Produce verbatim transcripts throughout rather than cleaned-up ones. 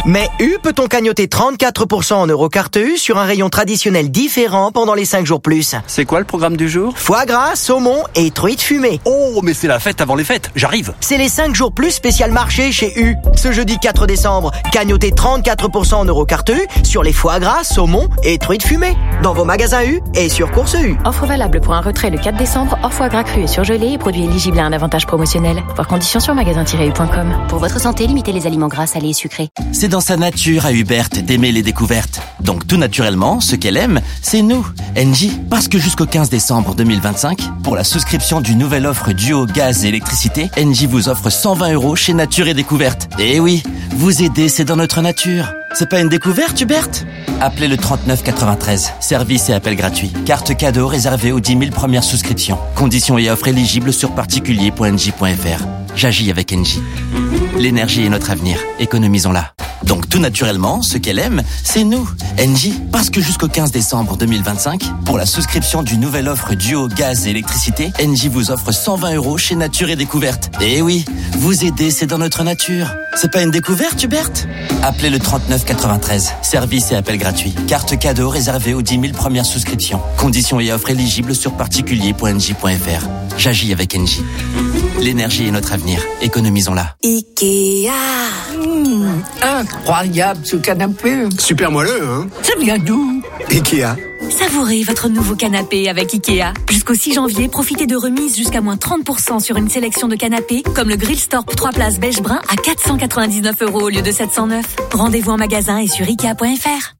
Mais U peut-on cagnoter trente-quatre pour cent en Eurocarte U sur un rayon traditionnel différent pendant les cinq jours plus. C'est quoi le programme du jour ? Foie gras, saumon et truite fumée. Oh, mais c'est la fête avant les fêtes, j'arrive. C'est les cinq jours plus spécial marché chez U. Ce jeudi quatre décembre, cagnotez trente-quatre pour cent en Eurocarte U sur les foie gras, saumon et truite fumée. Dans vos magasins U et sur Course U. Offre valable pour un retrait le quatre décembre, hors foie gras cru et surgelé et produit éligible à un avantage promotionnel. Voir conditions sur magasin tiret u point com. Pour votre santé, limitez les aliments gras, salés et sucrés. C'est dans sa nature à Hubert d'aimer les découvertes. Donc tout naturellement, ce qu'elle aime, c'est nous, Engie. Parce que jusqu'au quinze décembre deux mille vingt-cinq, pour la souscription d'une nouvelle offre duo gaz et électricité, Engie vous offre cent vingt euros chez Nature et Découverte. Et oui, vous aider, c'est dans notre nature. C'est pas une découverte, Hubert ? Appelez le trente-neuf quatre-vingt-treize. Service et appel gratuit. Carte cadeau réservée aux dix mille premières souscriptions. Conditions et offres éligibles sur particulier point engie point f r. J'agis avec Engie. L'énergie est notre avenir. Économisons-la. Donc tout naturellement, ce qu'elle aime, c'est nous, Engie. Parce que jusqu'au quinze décembre deux mille vingt-cinq, pour la souscription d'une nouvelle offre duo gaz et électricité, Engie vous offre cent vingt euros chez Nature et Découverte. Et oui, vous aider, c'est dans notre nature. C'est pas une découverte, Hubert ? Appelez le trente-neuf quatre-vingt-treize. Service et appel gratuit. Carte cadeau réservée aux dix mille premières souscriptions. Conditions et offres éligibles sur particulier point engie point f r. J'agis avec Engie. L'énergie est notre avenir. Économisons-la. Ikea. Mmh, incroyable ce canapé. Super moelleux, hein ? Ça vient d'où ? Ikea. Savourez votre nouveau canapé avec Ikea. Jusqu'au six janvier, profitez de remises jusqu'à moins trente pour cent sur une sélection de canapés, comme le Grillstorp trois places beige brun à quatre cent quatre-vingt-dix-neuf euros au lieu de sept cent neuf. Rendez-vous en magasin et sur ikea point f r.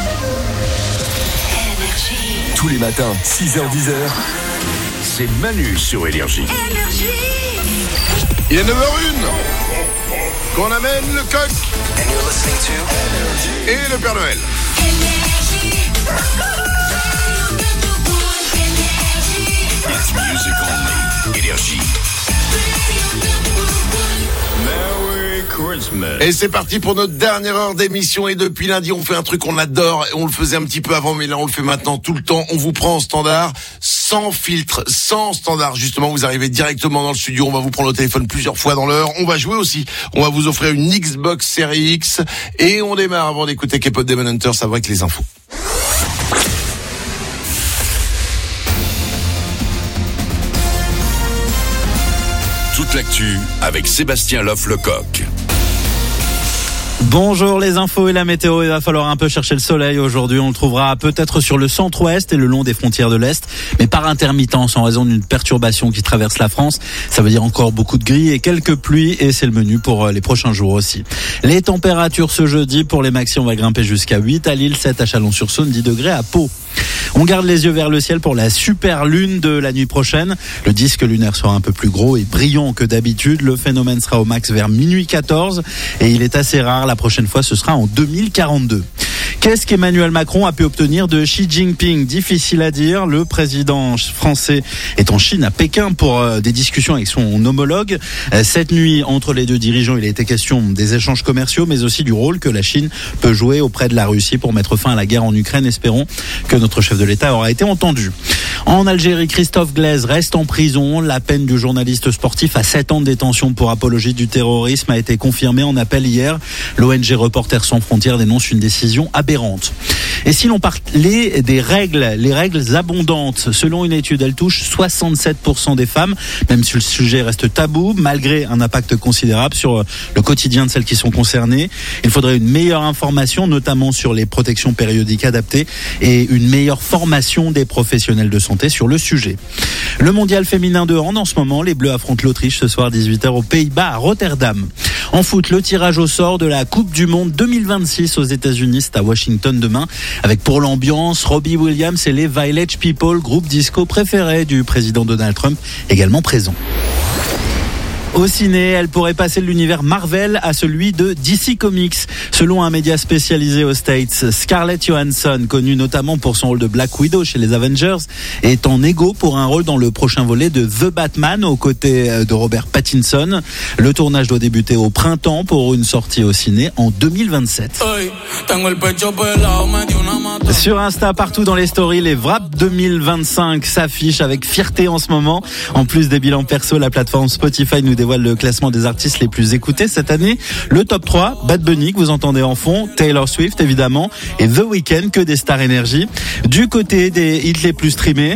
Tous les matins, six heures dix heures, c'est Manu sur Énergie. Il est neuf heures une qu'on amène le coq et le Père Noël. It's music only. Énergie. Merry Christmas. Et c'est parti pour notre dernière heure d'émission. Et depuis lundi, on fait un truc qu'on adore. On le faisait un petit peu avant, mais là, on le fait maintenant tout le temps. On vous prend en standard, sans filtre, sans standard. Justement, vous arrivez directement dans le studio. On va vous prendre au téléphone plusieurs fois dans l'heure. On va jouer aussi. On va vous offrir une Xbox Series X. Et on démarre avant d'écouter K-Pop Demon Hunter. Ça va avec les infos. Toute l'actu avec Sébastien Loff-Lecoq. Bonjour les infos et la météo, il va falloir un peu chercher le soleil aujourd'hui, on le trouvera peut-être sur le centre-ouest et le long des frontières de l'Est, mais par intermittence en raison d'une perturbation qui traverse la France. Ça veut dire encore beaucoup de gris et quelques pluies et c'est le menu pour les prochains jours aussi. Les températures ce jeudi, pour les maxi on va grimper jusqu'à huit à Lille, sept à Chalon-sur-Saône, dix degrés à Pau. On garde les yeux vers le ciel pour la super lune de la nuit prochaine. Le disque lunaire sera un peu plus gros et brillant que d'habitude. Le phénomène sera au max vers minuit quatorze et il est assez rare. La prochaine fois, ce sera en deux mille quarante-deux. Qu'est-ce qu'Emmanuel Macron a pu obtenir de Xi Jinping ? Difficile à dire. Le président français est en Chine, à Pékin, pour des discussions avec son homologue. Cette nuit, entre les deux dirigeants, il a été question des échanges commerciaux, mais aussi du rôle que la Chine peut jouer auprès de la Russie pour mettre fin à la guerre en Ukraine. Espérons que notre chef de l'État aura été entendu. En Algérie, Christophe Glaise reste en prison. La peine du journaliste sportif à sept ans de détention pour apologie du terrorisme a été confirmée en appel hier. L'O N G Reporters sans frontières dénonce une décision aberrante. Et si l'on parlait des règles, les règles abondantes, selon une étude, elles touchent soixante-sept pour cent des femmes, même si le sujet reste tabou, malgré un impact considérable sur le quotidien de celles qui sont concernées. Il faudrait une meilleure information, notamment sur les protections périodiques adaptées et une meilleure formation des professionnels de santé sur le sujet. Le mondial féminin de hand, en ce moment, les Bleus affrontent l'Autriche ce soir dix-huit heures aux Pays-Bas à Rotterdam. En foot, le tirage au sort de la Coupe du Monde deux mille vingt-six aux États-Unis, c'est à Washington demain, avec pour l'ambiance Robbie Williams et les Village People, groupe disco préféré du président Donald Trump, également présent. Au ciné, elle pourrait passer de l'univers Marvel à celui de D C Comics. Selon un média spécialisé aux States, Scarlett Johansson, connue notamment pour son rôle de Black Widow chez les Avengers, est en égo pour un rôle dans le prochain volet de The Batman aux côtés de Robert Pattinson. Le tournage doit débuter au printemps pour une sortie au ciné en deux mille vingt-sept. Sur Insta, partout dans les stories, les Wrap deux mille vingt-cinq s'affichent avec fierté en ce moment. En plus des bilans perso, la plateforme Spotify nous dévoile le classement des artistes les plus écoutés cette année. Le top trois, Bad Bunny que vous entendez en fond, Taylor Swift évidemment, et The Weeknd, que des stars énergie. Du côté des hits les plus streamés,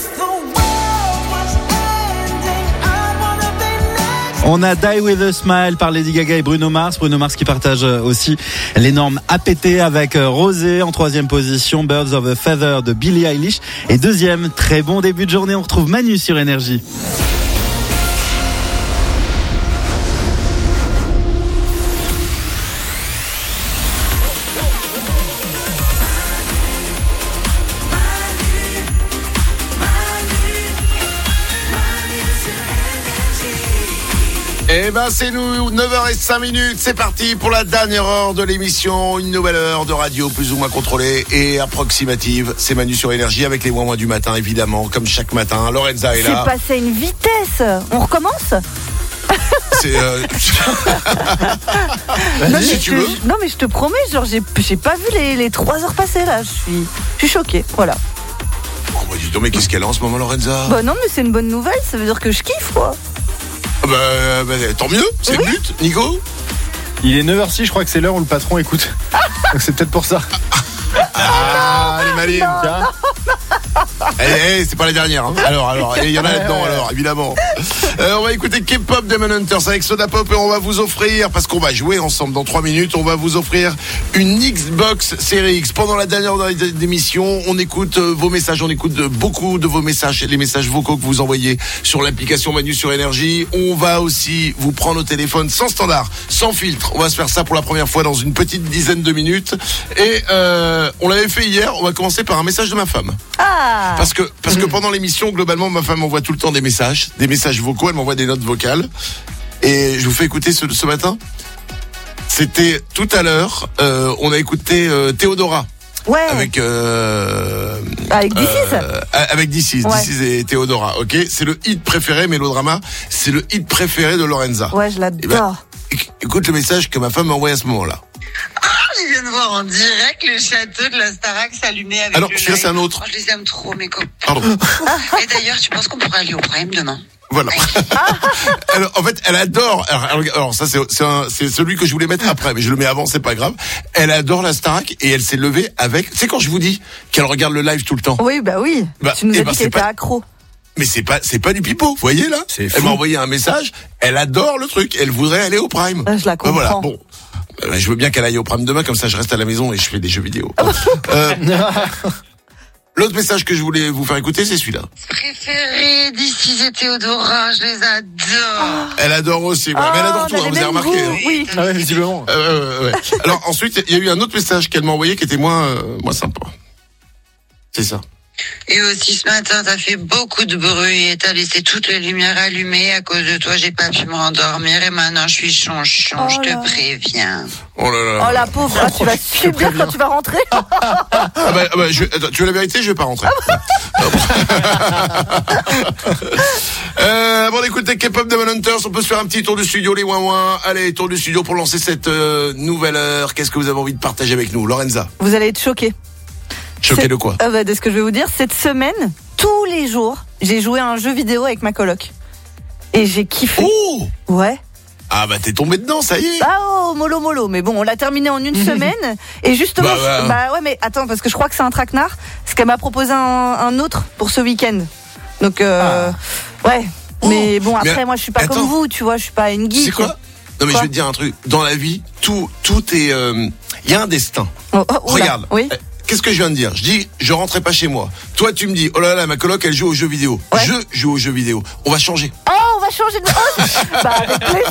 on a Die With A Smile par Lady Gaga et Bruno Mars. Bruno Mars qui partage aussi l'énorme A P T avec Rosé. En troisième position, Birds of a Feather de Billie Eilish. Et deuxième, très bon début de journée, on retrouve Manu sur Énergie. Eh ben c'est nous, neuf heures zéro cinq, c'est parti pour la dernière heure de l'émission, une nouvelle heure de radio plus ou moins contrôlée et approximative. C'est Manu sur Énergie avec les moins du matin évidemment, comme chaque matin. Lorenza est là. C'est passé à une vitesse. On recommence ? C'est euh... non, si mais tu je, veux. Non mais je te promets, genre j'ai, j'ai pas vu les, les trois heures passer là. Je suis, je suis choquée. Voilà. Oh bah dis donc, mais qu'est-ce qu'elle a en ce moment, Lorenza ? Bah non mais c'est une bonne nouvelle, ça veut dire que je kiffe quoi. Bah, bah tant mieux, c'est oui. Le but, Nico. Il est neuf heures six, je crois que c'est l'heure où le patron écoute. Donc c'est peut-être pour ça. Ah, elle est maligne. Eh, eh, c'est pas la dernière. Hein. Alors, alors, il y en a là-dedans, alors, évidemment. Euh, on va écouter K-pop Demon Hunters avec Soda Pop et on va vous offrir, parce qu'on va jouer ensemble dans trois minutes, on va vous offrir une Xbox Series X. Pendant la dernière heure d'émission, on écoute vos messages, on écoute beaucoup de vos messages, les messages vocaux que vous envoyez sur l'application Manu sur Énergie. On va aussi vous prendre au téléphone sans standard, sans filtre. On va se faire ça pour la première fois dans une petite dizaine de minutes. Et euh, on l'avait fait hier, on va commencer par un message de ma femme. Ah. Parce que, parce que pendant l'émission, globalement, ma femme m'envoie tout le temps des messages, des messages vocaux, elle m'envoie des notes vocales. Et je vous fais écouter ce, ce matin. C'était tout à l'heure, euh, on a écouté euh, Théodora. Ouais. Avec euh, avec This Is. Euh, avec This Is, ouais. This Is et Théodora, ok. C'est le hit préféré, Mélodrama. C'est le hit préféré de Lorenza. Ouais, je l'adore. Eh ben, écoute le message que ma femme m'a envoyé à ce moment-là. Ah, je viens de voir en direct le château de la Starac s'allumer avec Alors, le celui-là, c'est un autre. Oh, je les aime trop, mes copains. Pardon. Et d'ailleurs, tu penses qu'on pourrait aller au Prime demain? Voilà. Alors, en fait, elle adore. Alors, alors ça, c'est, c'est, un, c'est celui que je voulais mettre après, mais je le mets avant, c'est pas grave. Elle adore la Starac et elle s'est levée avec. C'est quand je vous dis qu'elle regarde le live tout le temps. Oui, bah oui. Bah, tu nous as bah, dit qu'elle était pas... accro. Mais c'est pas, c'est pas du pipeau. Vous voyez là? C'est elle m'a envoyé un message. Elle adore le truc. Elle voudrait aller au Prime. Ah, je la comprends. Bah, voilà. Bon. Je veux bien qu'elle aille au Prime demain, comme ça je reste à la maison et je fais des jeux vidéo. euh, L'autre message que je voulais vous faire écouter, c'est celui-là. Préféré d'ici et Théodora, je les adore. Elle adore aussi, ouais. Oh, Mais elle adore tout, hein, vous avez remarqué. Hein. Oui, ah ouais, visiblement. Euh, ouais, ouais. Alors ensuite, il y a eu un autre message qu'elle m'a envoyé qui était moins, euh, moins sympa. C'est ça. Et aussi ce matin, t'as fait beaucoup de bruit et t'as laissé toutes les lumières allumées. À cause de toi, j'ai pas pu me rendormir et maintenant je suis chonchon, oh je te préviens. Oh là là. Oh la pauvre, ah, tu vas subir quand tu vas rentrer. Ah bah, ah bah, je, attends, tu veux la vérité, je vais pas rentrer. euh, avant d'écouter K-pop Demon Hunters, on peut se faire un petit tour du studio, les ouin ouin. Allez, tour du studio pour lancer cette euh, nouvelle heure. Qu'est-ce que vous avez envie de partager avec nous, Lorenza? Vous allez être choqués. Choqué C'est... de quoi? euh, bah, De ce que je vais vous dire, cette semaine, tous les jours, j'ai joué à un jeu vidéo avec ma coloc. Et j'ai kiffé. Oh! Ouais. Ah bah t'es tombé dedans, ça y est. Ah oh, mollo mollo. Mais bon, on l'a terminé en une semaine. Et justement, bah, bah, je... bah ouais, mais attends, parce que je crois que c'est un traquenard. Parce qu'elle m'a proposé un, un autre pour ce week-end. Donc, euh, ah. ouais. Oh. Mais bon, après, mais, moi, je suis pas attends. comme vous, tu vois, je suis pas une geek. C'est quoi? Non mais quoi? Je vais te dire un truc. Dans la vie, tout, tout est, il euh, y a un destin. Oh, oh, Regarde. Oui. Qu'est-ce que je viens de dire? Je dis, je rentrais pas chez moi. Toi, tu me dis, oh là là, ma coloc, elle joue aux jeux vidéo. Ouais. Je joue aux jeux vidéo. On va changer. Oh, on va changer de... Oh, bah, avec plaisir.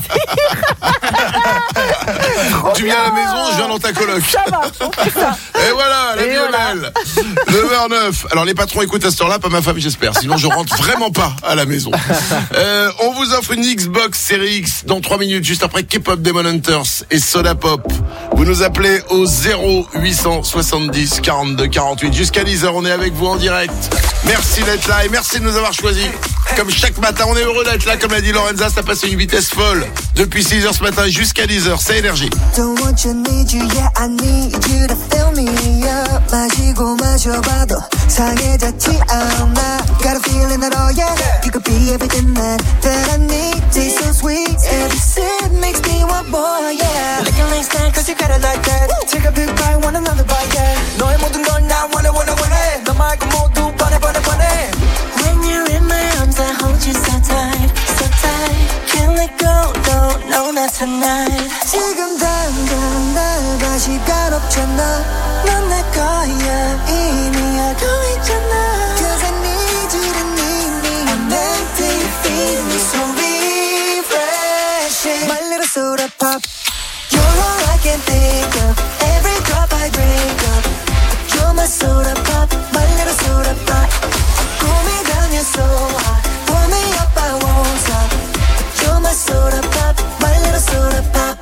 Tu viens à la maison, je viens dans ta coloc. Ça marche, on fait ça. Et voilà, la vie est belle. neuf heures neuf. Alors, les patrons écoutent à cette heure-là, pas ma femme, j'espère. Sinon, je rentre vraiment pas à la maison. Euh, on vous offre une Xbox Series X dans trois minutes, juste après K-pop Demon Hunters et Soda Pop. Vous nous appelez au zéro huit cent soixante-dix quarante-deux quarante-huit. Jusqu'à dix heures, on est avec vous en direct. Merci d'être là et merci de nous avoir choisis. Comme chaque matin, on est heureux d'être là, comme l'a dit Lorenza, ça passe à une vitesse folle. Depuis six heures ce matin jusqu'à dix heures, c'est énergie. Don't want you, need you, yeah, I need you to fill me up. 마시고 마셔봐도 상해졌지 않아. Got a feeling that oh yeah, you could be everything that, that I need. Taste so sweet, every sip makes me want more, yeah. Looking like that, cause you got it like that. Take a big bite, want another bite, yeah. 너의 모든 건 나 원해, 원해, 원해. 너 말고 모두 뻔해, 뻔해, 뻔해. When you're in my arms, I hold you so tight, so tight. Can't let go, no, no, not tonight. 지금 당장 날 봐 시간 없잖아. 넌 내 거야, 이미 알고 있잖아. Cause I need you to need me. I'm empty, feed me so refreshing. My little soda pop. You're all I can think of. Every drop I drink up. You're my soda pop, my little soda pop. Cool me down, you're so hot. Pour me up, I won't stop. You're my soda pop, my little soda pop.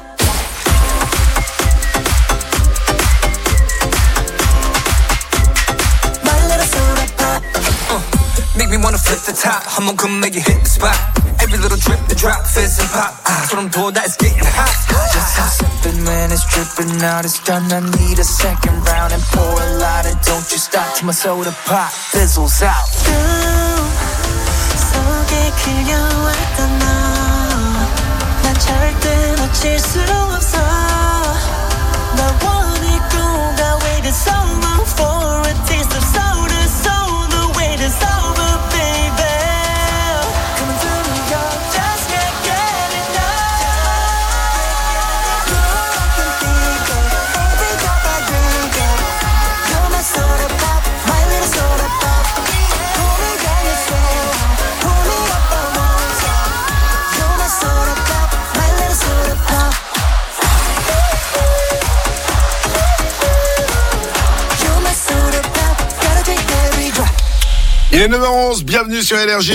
My little soda pop. Uh, make me wanna flip the top. 한번 come make you hit the spot. Every little drip, the drop, fizz and pop. 소름 돋아, it's getting hot. Just stop sipping when it's dripping out. It's done, I need a second round and pour a lot. And don't you stop till my soda pop fizzles out. 속에 그려왔던 너. 난 절대 놓칠 수 없어. 나 원했고 나 waited so long for a taste of soda. So the wait is over, baby. Coming through New York, just can't get enough. You're all I can think of. Every drop I drink of. You're my soda pop, my little soda pop. Pull me down, you're so hot. Pull me up, I won't stop. You're my soda pop, my little soda pop. You're my soda pop, gotta drink every drop. Il est neuf heures onze, bienvenue sur Énergie.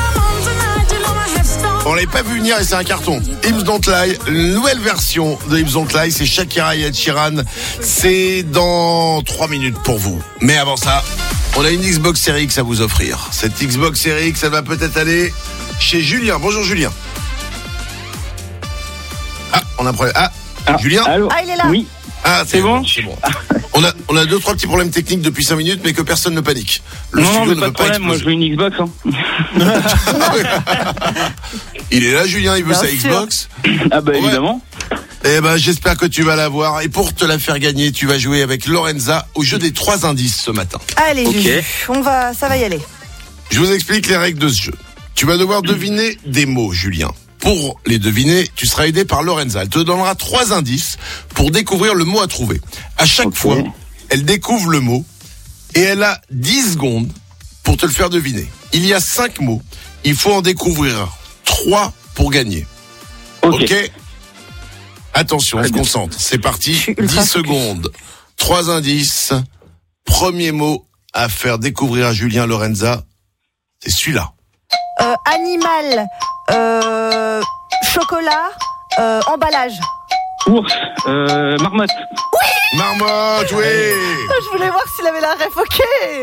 On l'avait pas vu venir et c'est un carton. Hips Don't Lie, une nouvelle version de Hips Don't Lie, c'est Shakira et Ed Sheeran. C'est dans trois minutes pour vous. Mais avant ça, on a une Xbox Series X à vous offrir. Cette Xbox Series X, elle va peut-être aller chez Julien. Bonjour Julien. Ah, on a un problème. Ah, Ah, Julien. allô. Ah, il est là. Oui. Ah, c'est bon. C'est bon. On a, on a deux, trois petits problèmes techniques depuis cinq minutes, mais que personne ne panique. Le non, non, studio mais ne pas veut de pas problème. Moi, exploser. je veux une Xbox. Hein. Il est là, Julien, il veut Bien sa sûr. Xbox. Ah bah Ouais. évidemment. Eh ben, j'espère que tu vas l'avoir. Et pour te la faire gagner, tu vas jouer avec Lorenza au jeu des trois indices ce matin. Allez, Ok. Juju, on va, ça va y aller. Je vous explique les règles de ce jeu. Tu vas devoir deviner des mots, Julien. Pour les deviner, tu seras aidé par Lorenza. Elle te donnera trois indices pour découvrir le mot à trouver. À chaque fois, elle découvre le mot et elle a dix secondes pour te le faire deviner. Il y a cinq mots. Il faut en découvrir trois pour gagner. Ok, okay. Attention, on se concentre. C'est parti. dix secondes. Trois indices. Premier mot à faire découvrir à Julien Lorenza. C'est celui-là. Euh, animal, euh, chocolat, euh, emballage. Ours, euh, marmotte. Oui. Marmotte, oui. Je voulais voir s'il avait la ref, ok.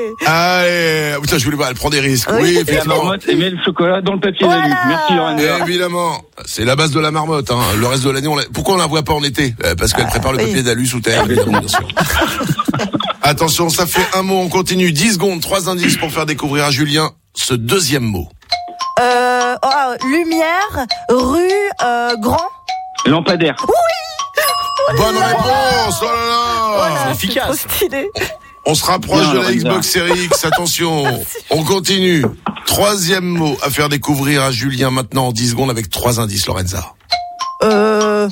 Allez, putain, je voulais voir, elle prend des risques. Oui, Oui, et la effectivement. marmotte, et met le chocolat dans le papier d'alu. Merci Lorenza. Évidemment, c'est la base de la marmotte. Hein. Le reste de l'année, on la... pourquoi on la voit pas en été? euh, Parce qu'elle prépare le oui. papier d'alu sous terre, évidemment, bien sûr. Attention, ça fait un mot, on continue. dix secondes, trois indices pour faire découvrir à Julien ce deuxième mot. Euh, oh, lumière, rue, euh, grand. Lampadaire. Oui. Bonne réponse. Oh là là. Voilà, c'est efficace. Trop stylé. On se rapproche Bien, de la Lorenza. Xbox Series X. Attention, on continue. Troisième mot à faire découvrir à Julien maintenant en dix secondes avec trois indices, Lorenza. Euh,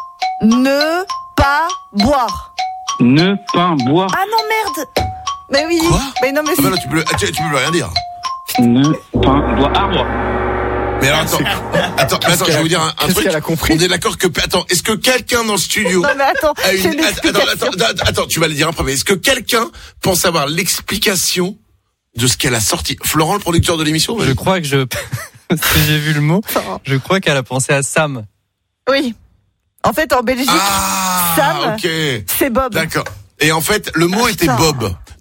ne pas boire. Ne pas boire. Ah non, merde. Mais oui. Quoi Mais non, mais Ah bah là, tu peux, tu, tu peux plus rien dire. Ne pas boire. Arbre. Mais alors, attends, attends, mais attends, je vais vous dire un, un Qu'est-ce truc. qu'elle a compris On est d'accord que, attends, est-ce que quelqu'un dans le studio Non, mais attends, a j'ai une, une attends, explication. attends, attends, attends, tu vas le dire après, mais est-ce que quelqu'un pense avoir l'explication de ce qu'elle a sorti? Florent, le producteur de l'émission? Je crois que je, parce que j'ai vu le mot, je crois qu'elle a pensé à Sam. Oui. En fait, en Belgique, Ah, Sam, ok. c'est Bob. D'accord. Et en fait, le mot était putain. Bob.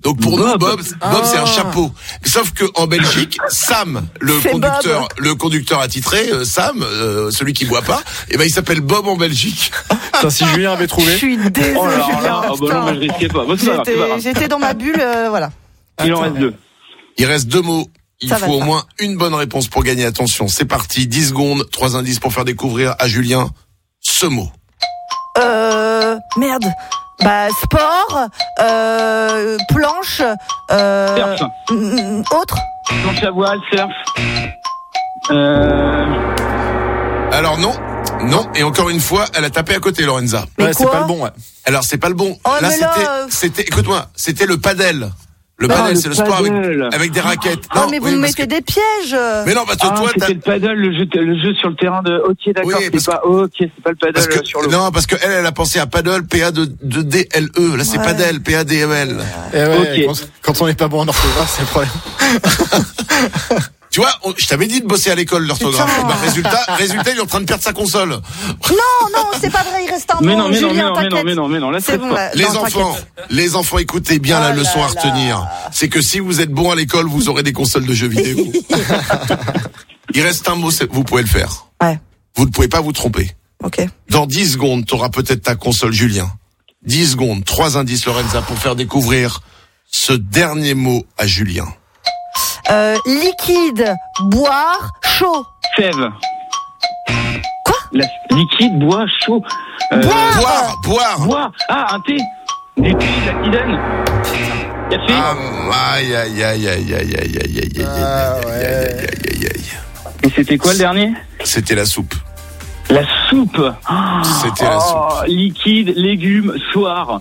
Donc pour Bob. nous, Bob, Bob Ah. c'est un chapeau. Sauf que en Belgique, Sam, le C'est conducteur, Bob. le conducteur attitré, euh, Sam, euh, celui qui boit pas, et ben il s'appelle Bob en Belgique. Putain, si Julien avait Je trouvé. suis désolée, Oh là là, Julien. ah bah non, mais je risquais pas. Bah, c'est pas grave, c'est pas J'étais, grave. j'étais dans ma bulle, euh, voilà. Il en reste deux. Il reste deux mots. Il Ça va faut le au faire. moins une bonne réponse pour gagner. Attention, c'est parti. dix secondes, trois indices pour faire découvrir à Julien ce mot. Euh, merde. Bah, sport, euh, planche, euh, Surf. mm, autre. Planche à voile, surf. Euh... Alors non, non. Et encore une fois, elle a tapé à côté, Lorenza. Mais Ouais, c'est quoi pas le bon, ouais. Alors c'est pas le bon. Oh, là mais là, c'était, euh, c'était, écoute-moi, c'était le padel. Le Ah, padel, le c'est le sport avec, padel. avec des raquettes. Oh, Non, mais vous oui, me parce mettez que- des pièges. Mais non, parce que Ah, toi, t'as... c'était le paddle, le jeu, le jeu sur le terrain de hockey, d'accord, Oui, c'est parce pas ok, c'est pas le paddle Parce que, sur l'eau. non, parce que elle, elle a pensé à paddle, P A D D L E. Là, c'est Ouais. padel, P A D M L. Eh ouais, Ok. quand, quand on n'est pas bon en orthographe, c'est le problème. Tu vois, on- je t'avais dit de bosser à l'école l'orthographe. Putain. Bah, résultat, résultat, il est en train de perdre sa console. Non, non, c'est pas vrai, il reste un Mais mot. non, mais non, mais Julien, non, mais non, t'inquiète. mais non, mais non, là, C'est c'est bon, pas. là. Les Non, enfants, t'inquiète. les enfants, écoutez bien la Oh leçon là à retenir. C'est que si vous êtes bon à l'école, vous aurez des consoles de jeux vidéo. Il reste un mot, c'est- vous pouvez le faire. Ouais, Vous ne pouvez pas vous tromper. ok. Dans dix secondes, tu auras peut-être ta console, Julien. dix secondes, trois indices, Lorenza, pour faire découvrir ce dernier mot à Julien. Euh, liquide, boire, chaud. Fève. Quoi? La liquide, bois, chaud. Euh, Boire. Boire, boire. bois. Ah, un thé. Du thé, la tisane. Café. Ah, aïe, aïe, aïe, aïe, aïe, aïe, aïe, aïe, aïe, aïe, Ah, aïe, ouais. aïe, aïe, aïe, aïe. Et c'était quoi le dernier? C'était la soupe. La soupe. Ah. C'était la Oh, soupe. liquide, légumes, soir.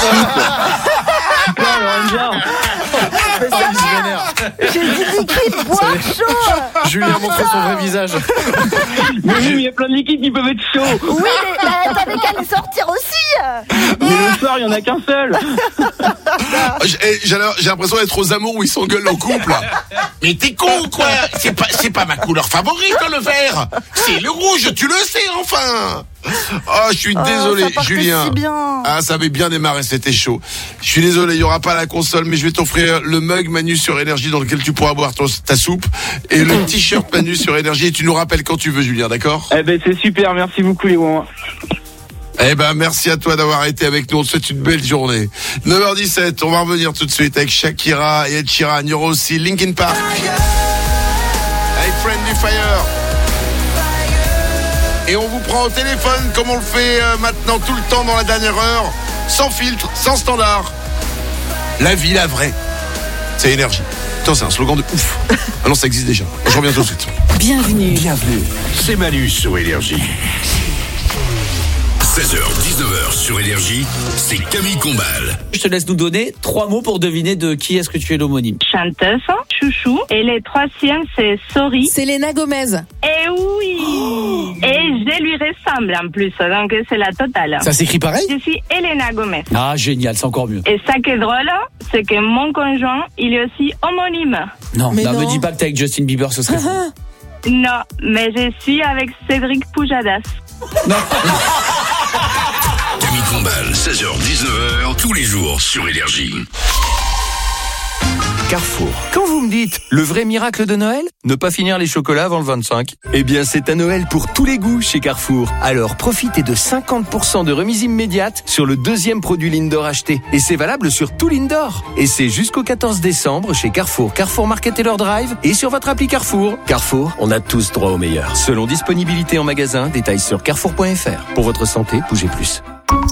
Super, Lorenza. J'ai dit liquide, boire, chaud. Julien montrait son vrai visage. Mais oui, mais il y a plein de liquides qui peuvent être chauds. Oui, mais bah, t'avais qu'à les sortir aussi. Mais le soir, il y en a qu'un seul. Ah, J'ai eh, j'ai j'ai l'impression d'être aux amours où ils s'engueulent en couple. Mais t'es con ou quoi? C'est pas, c'est pas ma couleur favorite, le vert. C'est le rouge, tu le sais enfin. Oh, je suis Oh, désolé, ça partait Julien. si bien. Ah, ça avait bien démarré, c'était chaud. Je suis désolé, il y aura pas la console, mais je vais t'offrir le mug Manu sur Énergie dans lequel tu pourras boire ton- ta soupe et le t-shirt Manu sur Énergie. Et tu nous rappelles quand tu veux, Julien, d'accord? Eh ben, c'est super, merci beaucoup, les gars. Eh ben, merci à toi d'avoir été avec nous. On te souhaite une belle journée. neuf heures dix-sept, on va revenir tout de suite avec Shakira et Ed Sheeran. Il y aura aussi Linkin Park. Hey, Friendly Fire. Et on vous prend au téléphone comme on le fait euh, maintenant tout le temps dans la dernière heure. Sans filtre, sans standard. La vie, la vraie. C'est Énergie. Putain, c'est un slogan de ouf. Ah non, ça existe déjà. Je reviens tout de suite. Bienvenue. Bienvenue, c'est Manu sur Énergie. seize heures dix-neuf heures sur Énergie, c'est Camille Combal. Je te laisse nous donner trois mots pour deviner de qui est-ce que tu es l'homonyme. Chanteuse, chouchou. Et le troisième, c'est Sorry. Selena Gomez. Et oui. Oh. Et je lui ressemble en plus, donc c'est la totale. Ça s'écrit pareil? Je suis Elena Gomez. Ah, génial, c'est encore mieux. Et ça qui est drôle, c'est que mon conjoint, il est aussi homonyme. Non, Mais non, non. me dis pas que t'es avec Justin Bieber, ce serait fou. Non, mais je suis avec Cédric Poujadas. Camille Combal, seize heures dix-neuf heures, tous les jours sur Énergie. Carrefour. Quand vous me dites le vrai miracle de Noël, ne pas finir les chocolats avant le vingt-cinq. Eh bien, c'est à Noël pour tous les goûts chez Carrefour. Alors, profitez de cinquante pour cent de remise immédiate sur le deuxième produit Lindor acheté. Et c'est valable sur tout Lindor. Et c'est jusqu'au quatorze décembre chez Carrefour, Carrefour Market et leur Drive et sur votre appli Carrefour. Carrefour, on a tous droit au meilleur. Selon disponibilité en magasin, détails sur carrefour point f r. Pour votre santé, bougez plus.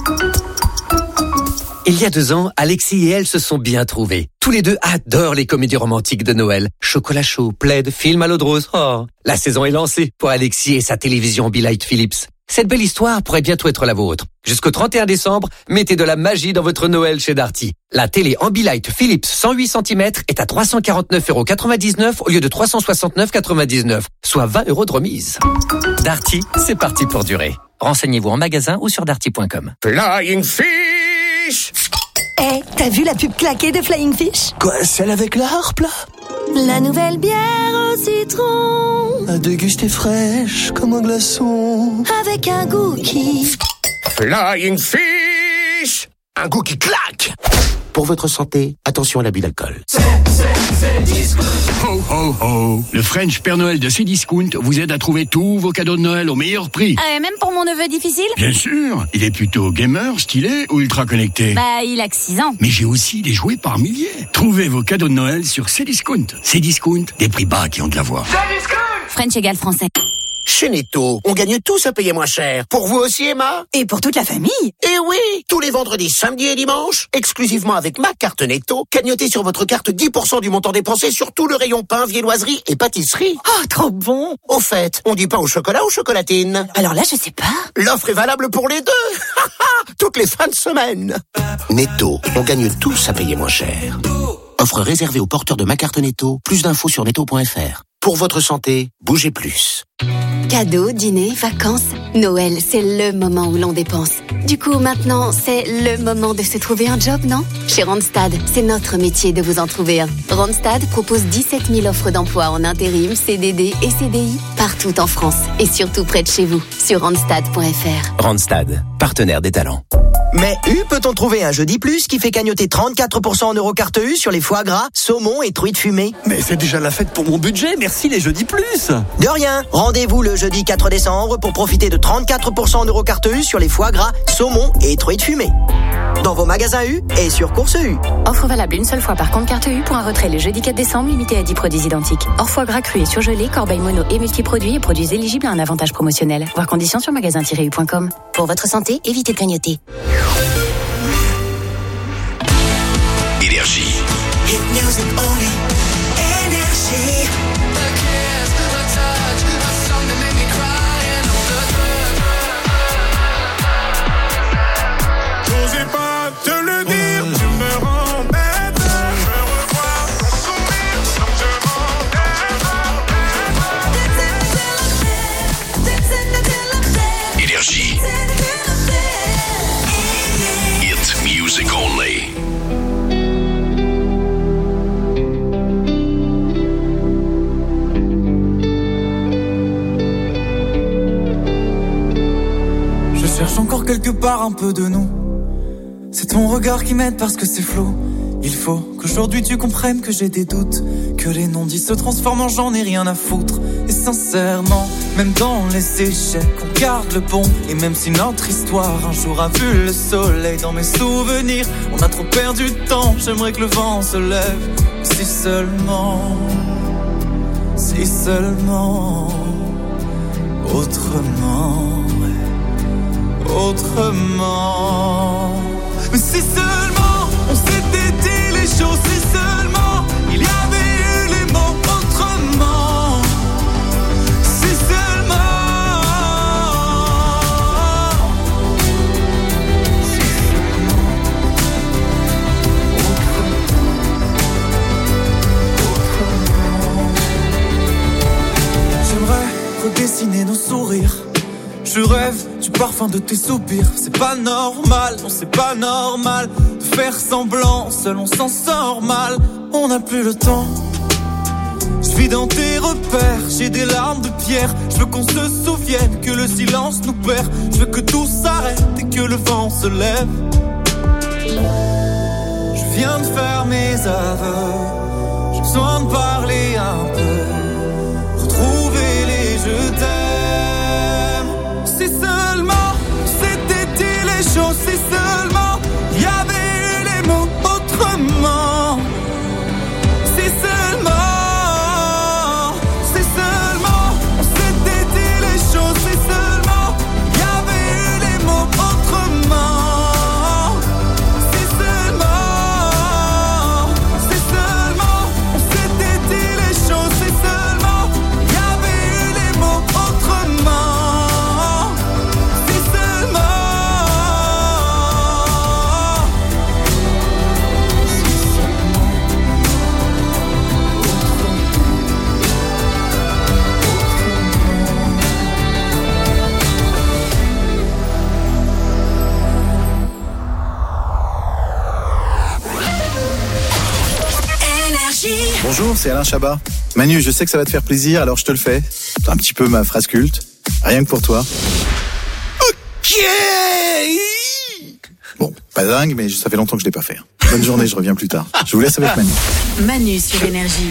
Il y a deux ans, Alexis et elle se sont bien trouvés. Tous les deux adorent les comédies romantiques de Noël. Chocolat chaud, plaid, film à l'eau de rose. Oh, la saison est lancée pour Alexis et sa télévision Ambilight Philips. Cette belle histoire pourrait bientôt être la vôtre. Jusqu'au trente et un décembre, mettez de la magie dans votre Noël chez Darty. La télé Ambilight Philips cent huit centimètres est à trois cent quarante-neuf euros quatre-vingt-dix-neuf au lieu de trois cent soixante-neuf euros quatre-vingt-dix-neuf, soit vingt euros de remise. Darty, c'est parti pour durer. Renseignez-vous en magasin ou sur darty point com. Flying Fish. Eh, hey, t'as vu la pub claquée de Flying Fish? Quoi, celle avec la harpe là? La nouvelle bière au citron, à déguster fraîche comme un glaçon, avec un goût qui... Flying Fish. Un goût qui claque. Pour votre santé, attention à l'abus d'alcool. C'est, c'est, c'est Discount. Ho, ho, ho. Le French Père Noël de Cdiscount vous aide à trouver tous vos cadeaux de Noël au meilleur prix. Euh, même pour mon neveu difficile? Bien sûr. Il est plutôt gamer, stylé ou ultra connecté? Bah, il a que six ans. Mais j'ai aussi des jouets par milliers. Trouvez vos cadeaux de Noël sur Cdiscount. Cdiscount, des prix bas qui ont de la voix. Cdiscount. French égale français. Chez Netto, on gagne tous à payer moins cher. Pour vous aussi, Emma? Et pour toute la famille? Eh oui! Tous les vendredis, samedis et dimanches, exclusivement avec ma carte Netto, cagnotez sur votre carte dix pour cent du montant dépensé sur tout le rayon pain, viennoiserie et pâtisserie. Oh, trop bon! Au fait, on dit pain au chocolat ou chocolatine? Alors là, je sais pas. L'offre est valable pour les deux! Toutes les fins de semaine! Netto, on gagne tous à payer moins cher. Offre réservée aux porteurs de ma carte Netto. Plus d'infos sur netto point f r. Pour votre santé, bougez plus. Cadeaux, dîners, vacances, Noël, c'est le moment où l'on dépense. Du coup, maintenant, c'est le moment de se trouver un job, non? Chez Randstad, c'est notre métier de vous en trouver un. Randstad propose dix-sept mille offres d'emploi en intérim, C D D et C D I, partout en France et surtout près de chez vous, sur randstad point f r. Randstad, partenaire des talents. Mais U, peut-on trouver un jeudi plus qui fait cagnotter trente-quatre pour cent en Eurocarte U sur les foie gras, saumon et truites fumées? Mais c'est déjà la fête pour mon budget, merci les jeudis plus. De rien, rendez-vous le jeudi quatre décembre pour profiter de trente-quatre pour cent en Eurocarte U sur les foie gras, saumon et truites fumées. Dans vos magasins U et sur Course U. Offre valable une seule fois par compte carte U pour un retrait le jeudi quatre décembre limité à dix produits identiques. Hors foie gras cru et surgelé, corbeille mono et multiproduits et produits éligibles à un avantage promotionnel. Voir conditions sur magasin tiret u point com. Pour votre santé, évitez de clignoter. Énergie. Hit music only. Énergie. J'osais pas te le dire, tu me rends bête. Me revoir ton sourire sans te demander. Énergie. Hit music only. Je cherche encore quelque part un peu de nous. C'est ton regard qui m'aide parce que c'est flou. Il faut qu'aujourd'hui tu comprennes que j'ai des doutes, que les non-dits se transforment en j'en ai rien à foutre. Et sincèrement, même dans les échecs, on garde le bon. Et même si notre histoire un jour a vu le soleil dans mes souvenirs, on a trop perdu de temps, j'aimerais que le vent se lève. Si seulement, si seulement, autrement, autrement. Mais si seulement on s'était dit les choses, si seulement il y avait eu les mots autrement. Si seulement, si seulement, autrement, autrement. J'aimerais redessiner nos sourires. Je rêve du parfum de tes soupirs. C'est pas normal, non c'est pas normal de faire semblant, seul on s'en sort mal. On n'a plus le temps. Je vis dans tes repères, j'ai des larmes de pierre. Je veux qu'on se souvienne que le silence nous perd. Je veux que tout s'arrête et que le vent se lève. Je viens de faire mes aveux, j'ai besoin de parler un peu, retrouver les je t'aime. Si seulement c'était dit les choses, si seulement il y avait eu les mots autrement. Si seulement, si seulement on s'était dit les choses, si seulement il y avait eu les mots autrement. Si seulement, si seulement on s'était dit les choses, si seulement il y avait eu les mots autrement. Bonjour, c'est Alain Chabat. Manu, je sais que ça va te faire plaisir, alors je te le fais. C'est un petit peu ma phrase culte. Rien que pour toi. Ok. Bon, pas dingue, mais ça fait longtemps que je l'ai pas fait. Bonne journée, je reviens plus tard. Je vous laisse avec Manu. Manu sur Énergie.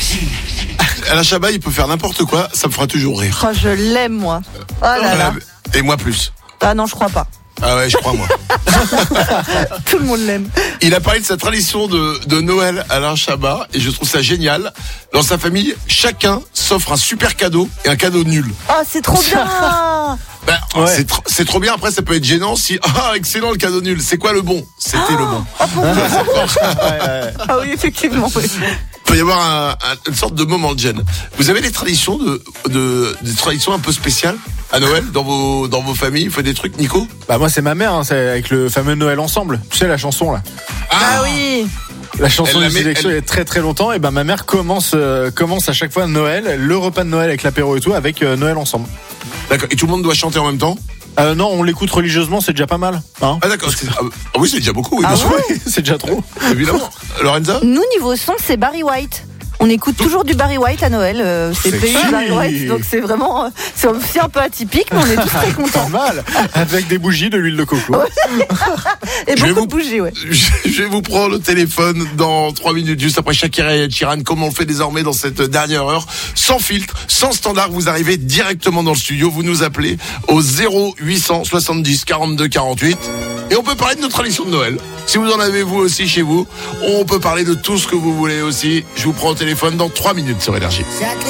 Alain Chabat, il peut faire n'importe quoi, ça me fera toujours rire. Oh, je l'aime, moi. Oh là là. Et moi plus. Ah non, je crois pas. Ah ouais, je crois, moi. Tout le monde l'aime. Il a parlé de sa tradition de, de Noël, Alain Chabat, et je trouve ça génial. Dans sa famille, chacun s'offre un super cadeau et un cadeau nul. Oh, c'est trop bien. Ben, ouais. c'est, tr- c'est trop bien. Après, ça peut être gênant si ah excellent le cadeau nul. C'est quoi le bon? C'était oh le bon. Oh, ouais, ouais. Ah oui, effectivement. Oui. Il peut y avoir un, un, une sorte de moment de gêne. Vous avez des traditions de, de des traditions un peu spéciales à Noël dans vos dans vos familles? Vous faites des trucs, Nico? Bah moi c'est ma mère, hein, c'est avec le fameux Noël ensemble. Tu sais la chanson là. Ah, ah oui. La chanson elle de sélection elle... il y a très très longtemps. Et ben ma mère commence euh, commence à chaque fois Noël, le repas de Noël avec l'apéro et tout, avec euh, Noël ensemble. D'accord. Et tout le monde doit chanter en même temps? Euh, non, on l'écoute religieusement, c'est déjà pas mal. Hein ah d'accord. C'est... Ah oui, c'est déjà beaucoup. Oui, ah bien ouais sûr. C'est déjà trop. Évidemment. Lorenza? Nous, niveau son, c'est Barry White. On écoute toujours du Barry White à Noël. Euh, c'est pays Barry White, donc c'est vraiment, euh, c'est aussi un peu atypique, mais on est tous très contents. Pas mal. Avec des bougies, de l'huile de coco. Et je beaucoup vous, de bougies, ouais. Je vais vous prendre le téléphone dans trois minutes, juste après Shakira et Ed Sheeran, comme on le fait désormais dans cette dernière heure, sans filtre, sans standard. Vous arrivez directement dans le studio, vous nous appelez au zéro huit cent soixante-dix quarante-deux quarante-huit. Et on peut parler de notre tradition de Noël. Si vous en avez vous aussi chez vous, on peut parler de tout ce que vous voulez aussi. Je vous prends au téléphone dans trois minutes sur Énergie.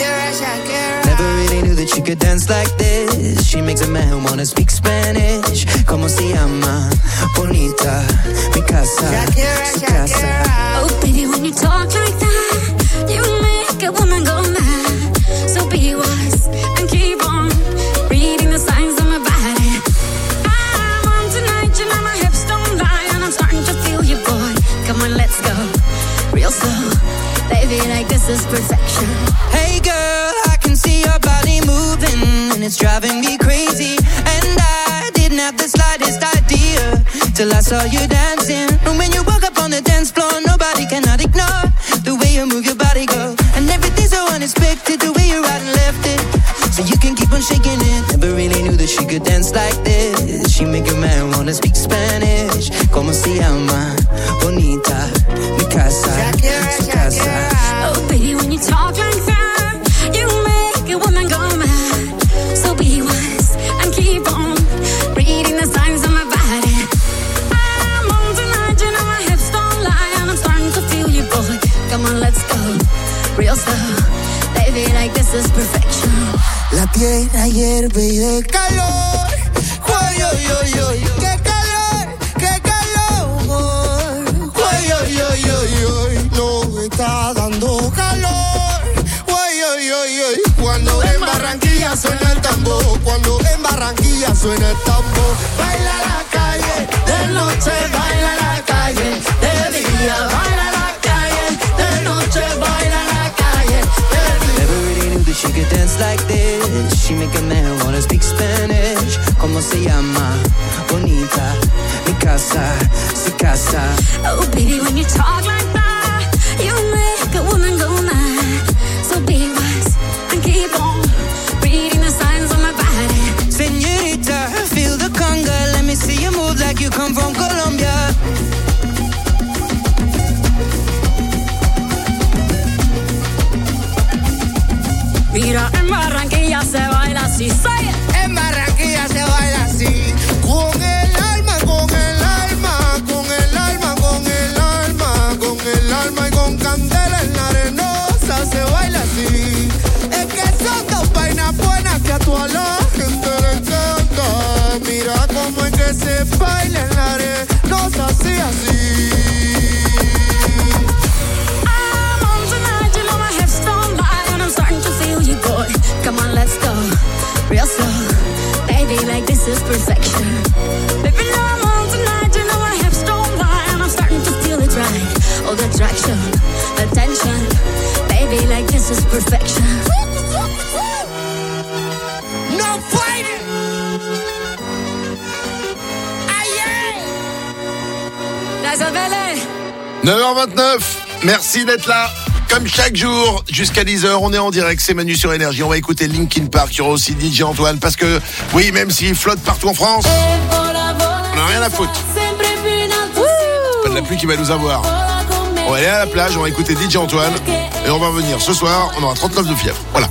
Never really knew that she could dance like this. She makes a man wanna speak Spanish. Como se llama? Bonita, mi casa, su casa. Oh baby, when you talk like that, you make a woman go mad. So be wise and keep on reading the signs of my body. I'm on tonight, you know my hips don't lie, and I'm starting to feel you, boy. Come on, let's go, real slow. Baby, like this is perfection. Hey girl, I can see your body moving, and it's driving me crazy. And I didn't have the slightest idea till I saw you dancing. And when you walk up on the dance floor, nobody cannot ignore the way you move your body, girl. And everything's so unexpected, the way you right and left it, so you can keep on shaking it. Never really knew that she could dance like this. She make a man wanna speak Spanish. Como se llama? Bonita, mi casa, su casa. Oh baby, when you talk like that, you make a woman go mad. So be wise and keep on reading the signs of my body. I'm on tonight, you know my hips don't lie, and I'm starting to feel you, boy. Come on, let's go, real slow. Baby, like this is perfection. La tierra hierve y de calor. Uy, uy, uy, uy, qué calor, qué calor. Uy, uy, uy, uy, uy, no está dando calor. Uy, uy, uy, uy, cuando en Barranquilla suena el tambor, cuando en Barranquilla suena el tambor. Baila la calle, de noche baila la calle, de día baila la calle, de noche baila la calle, de día. Never really knew that she could dance like this. She make a man wanna speak Spanish. Como se llama? Bonita, mi casa, su casa. Oh baby, when you talk like that, you make a woman go mad. So be wise and keep on reading the signs of my body. Señorita, feel the conga. Let me see you move like you come from Colombia. Mira, en Barranquilla se baila así, say it. En Barranquilla se baila así. Con el alma, con el alma, con el alma, con el alma, con el alma y con candela en la arenosa se baila así. Es que son dos vainas buenas que a toda la gente le encanta. Mira cómo es que se baila en la arenosa así, así. I'm on tonight, you know my hips don't lie, and I'm starting to feel you, boy. Come on, let's go, real slow. Baby, like this is perfection. Baby, now I'm on tonight, you know my hips don't lie, and I'm starting to feel it right. All the attraction, attention. Baby, like this is perfection. No fighting. Aïe. Là, ça valait. neuf heures vingt-neuf, merci d'être là. Comme chaque jour, jusqu'à dix heures, on est en direct, c'est Manu sur Énergie. On va écouter Linkin Park, il y aura aussi D J Antoine, parce que, oui, même s'il flotte partout en France, on n'a rien à foutre. Antoine, la pluie qui va nous avoir. On va aller à la plage, on va écouter D J Antoine et on va revenir. Ce soir, on aura trente-neuf de fièvre. Voilà.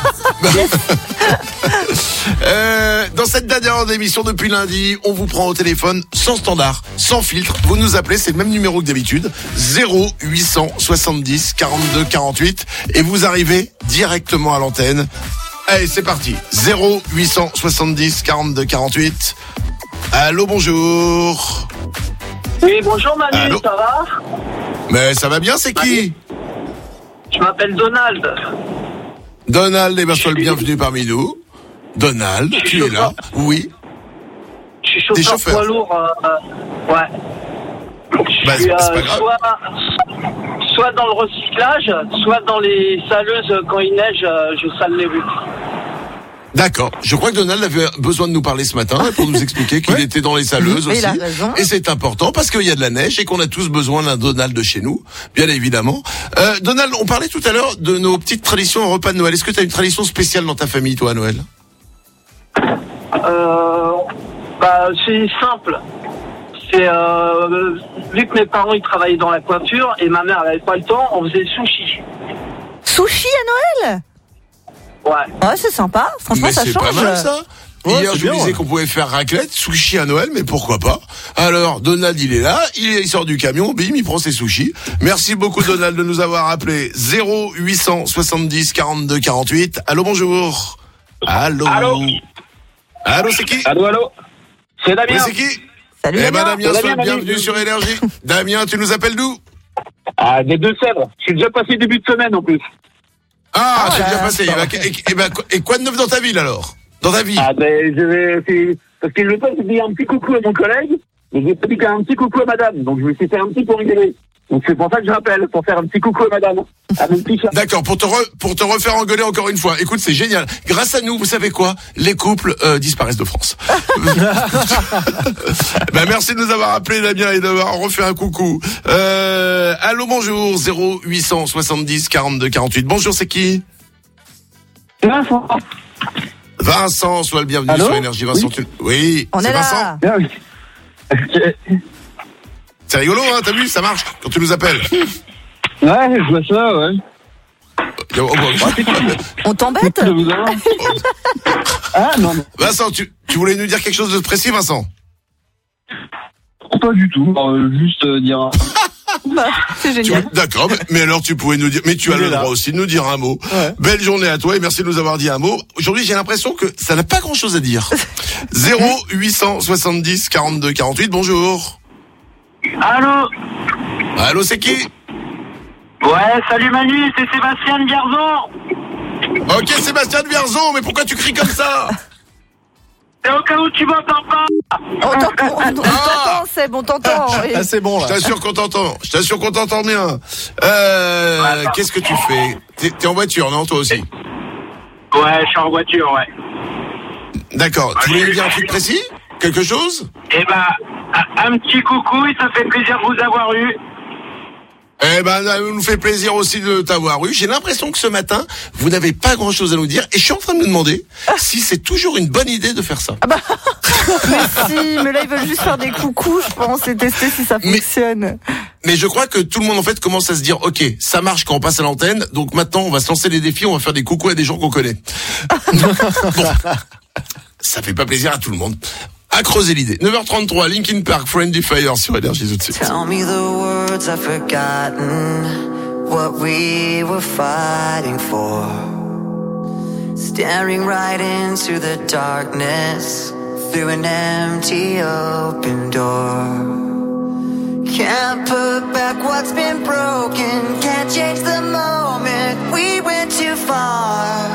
euh, dans cette dernière heure d'émission depuis lundi, on vous prend au téléphone sans standard, sans filtre. Vous nous appelez, c'est le même numéro que d'habitude, zéro huit cent soixante-dix quarante-deux quarante-huit et vous arrivez directement à l'antenne. Allez, c'est parti. zéro huit cent soixante-dix quarante-deux quarante-huit. Allô, bonjour. Oui, bonjour Manu, Allô. Ça va? Mais ça va bien, c'est qui? Je m'appelle Donald. Donald, eh ben, sois le bienvenu parmi nous. Donald, tu chauffeur. es là? Oui. Je suis chauffeur, chauffeur. poids lourd. Euh, euh, ouais. Je Bah, suis c'est pas euh, grave. soit, soit dans le recyclage, soit dans les saleuses quand il neige, euh, je sale les rues. D'accord. Je crois que Donald avait besoin de nous parler ce matin pour nous expliquer qu'il était dans les saleuses Et aussi. il a raison. Et c'est important parce qu'il y a de la neige et qu'on a tous besoin d'un Donald de chez nous, bien évidemment. Euh, Donald, on parlait tout à l'heure de nos petites traditions au repas de Noël. Est-ce que tu as une tradition spéciale dans ta famille, toi, à Noël? Euh, bah, c'est simple. C'est euh, vu que mes parents ils travaillaient dans la coiffure et ma mère elle avait pas le temps, on faisait sushi. Sushi à Noël? Ouais. Ouais, c'est sympa. Franchement, Mais ça c'est change. pas mal, ça. Ouais, Hier, c'est je bien, vous disais ouais. qu'on pouvait faire raclette, sushi à Noël, mais pourquoi pas? Alors, Donald, il est là, il, est- il sort du camion, bim, il prend ses sushis. Merci beaucoup, Donald, de nous avoir appelé. zéro huit cent soixante-dix quarante-deux quarante-huit. Allô, bonjour. Allô. Allô. Allô, c'est qui? Allô, allô. C'est Damien. Oui, c'est qui? Salut, Eh ben, Damien. Damien, C'est sois le Damien, bienvenu Damien. sur Énergie. Damien, tu nous appelles d'où? Ah, des Deux-Sèvres. Je suis déjà passé début de semaine en plus. Ah, Ah, c'est bah, bien passé. ça Eh ben, et, et ben, et quoi de neuf dans ta ville, alors? Dans ta vie? Ah ben, je vais... c'est- Parce que le pote, c'est dire un petit coucou à mon collègue, mais j'ai pas dit qu'un petit coucou à madame, donc je me suis fait un petit pour rigoler. Donc c'est pour ça que je rappelle, pour faire un petit coucou à madame, à mon petit chat. D'accord, pour te re- pour te refaire engueuler encore une fois. Écoute, c'est génial. Grâce à nous, vous savez quoi? Les couples euh, disparaissent de France. Ben, merci de nous avoir appelé, Damien, et d'avoir refait un coucou. Euh, allô, bonjour, zéro huit cent soixante-dix quarante-deux quarante-huit. Bonjour, c'est qui? Vincent. Vincent, sois le bienvenu Allô? sur Énergie. Vincent, Oui. tu... Oui, On c'est est Vincent. là. Bien, oui. C'est rigolo, hein, t'as vu? Ça marche quand tu nous appelles. Ouais, je vois ça, ouais. Oh, bon, On t'embête? Je vous avoir. Ah, non, non. Vincent, tu, tu voulais nous dire quelque chose de précis, Vincent? Pas du tout. Euh, juste euh, dire... Bah, c'est Tu- génial. D'accord, mais, mais alors tu pouvais nous dire, mais tu as Il le est là. droit aussi de nous dire un mot. Ouais. Belle journée à toi et merci de nous avoir dit un mot. Aujourd'hui, j'ai l'impression que ça n'a pas grand chose à dire. zéro huit cent soixante-dix quarante-deux quarante-huit, bonjour. Allô? Allô, c'est qui? Ouais, salut Manu, c'est Sébastien de Vierzon. Ok, Sébastien de Vierzon, mais pourquoi tu cries comme ça? Et au cas où tu m'entends pas. On t'entend, on t'entend, Seb, on t'entend. Et- Ah, c'est bon, Je là. t'assure qu'on t'entend, je t'assure qu'on t'entend bien. Euh, qu'est-ce que tu fais? T'es, t'es en voiture, non, toi aussi? Ouais, je suis en voiture, ouais. D'accord, tu voulais nous dire un truc précis? Quelque chose? Eh ben, un, un petit coucou et ça fait plaisir de vous avoir eu. Eh ben, ça nous fait plaisir aussi de t'avoir eu. J'ai l'impression que ce matin, vous n'avez pas grand-chose à nous dire. Et je suis en train de me demander si c'est toujours une bonne idée de faire ça. Mais si, mais là, ils veulent juste faire des coucous, je pense, et tester si ça fonctionne. Mais je crois que tout le monde, en fait, commence à se dire, OK, ça marche quand on passe à l'antenne. Donc maintenant, on va se lancer des défis. On va faire des coucous à des gens qu'on connaît. Bon. Ça fait pas plaisir à tout le monde. À creuser l'idée. neuf heures trente-trois, Linkin Park, Friendly Fire sur Énergie tout de suite. Tell me the words I've forgotten, what we were fighting for. Staring right into the darkness, through an empty open door. Can't put back what's been broken, can't change the moment, we went too far.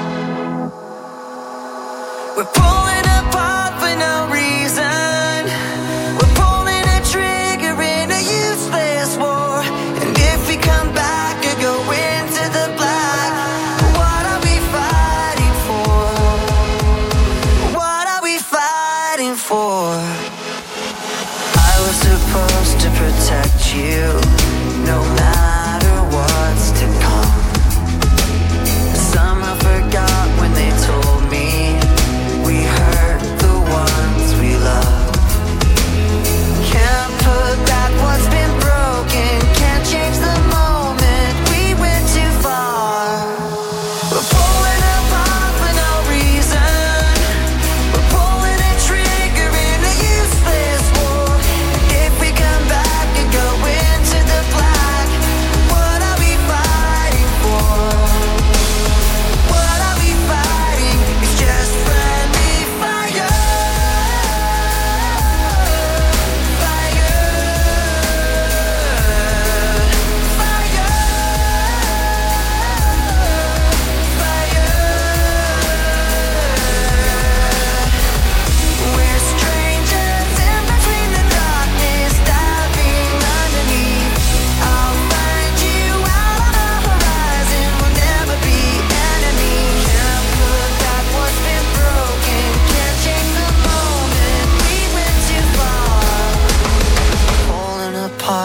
We're pulling apart for no reason. We're pulling a trigger in a useless war. And if we come back or go into the black, what are we fighting for? What are we fighting for? I was supposed to protect you, no matter what's to come. Somehow forgot when they told me we hurt the ones we love. Can't put back what's been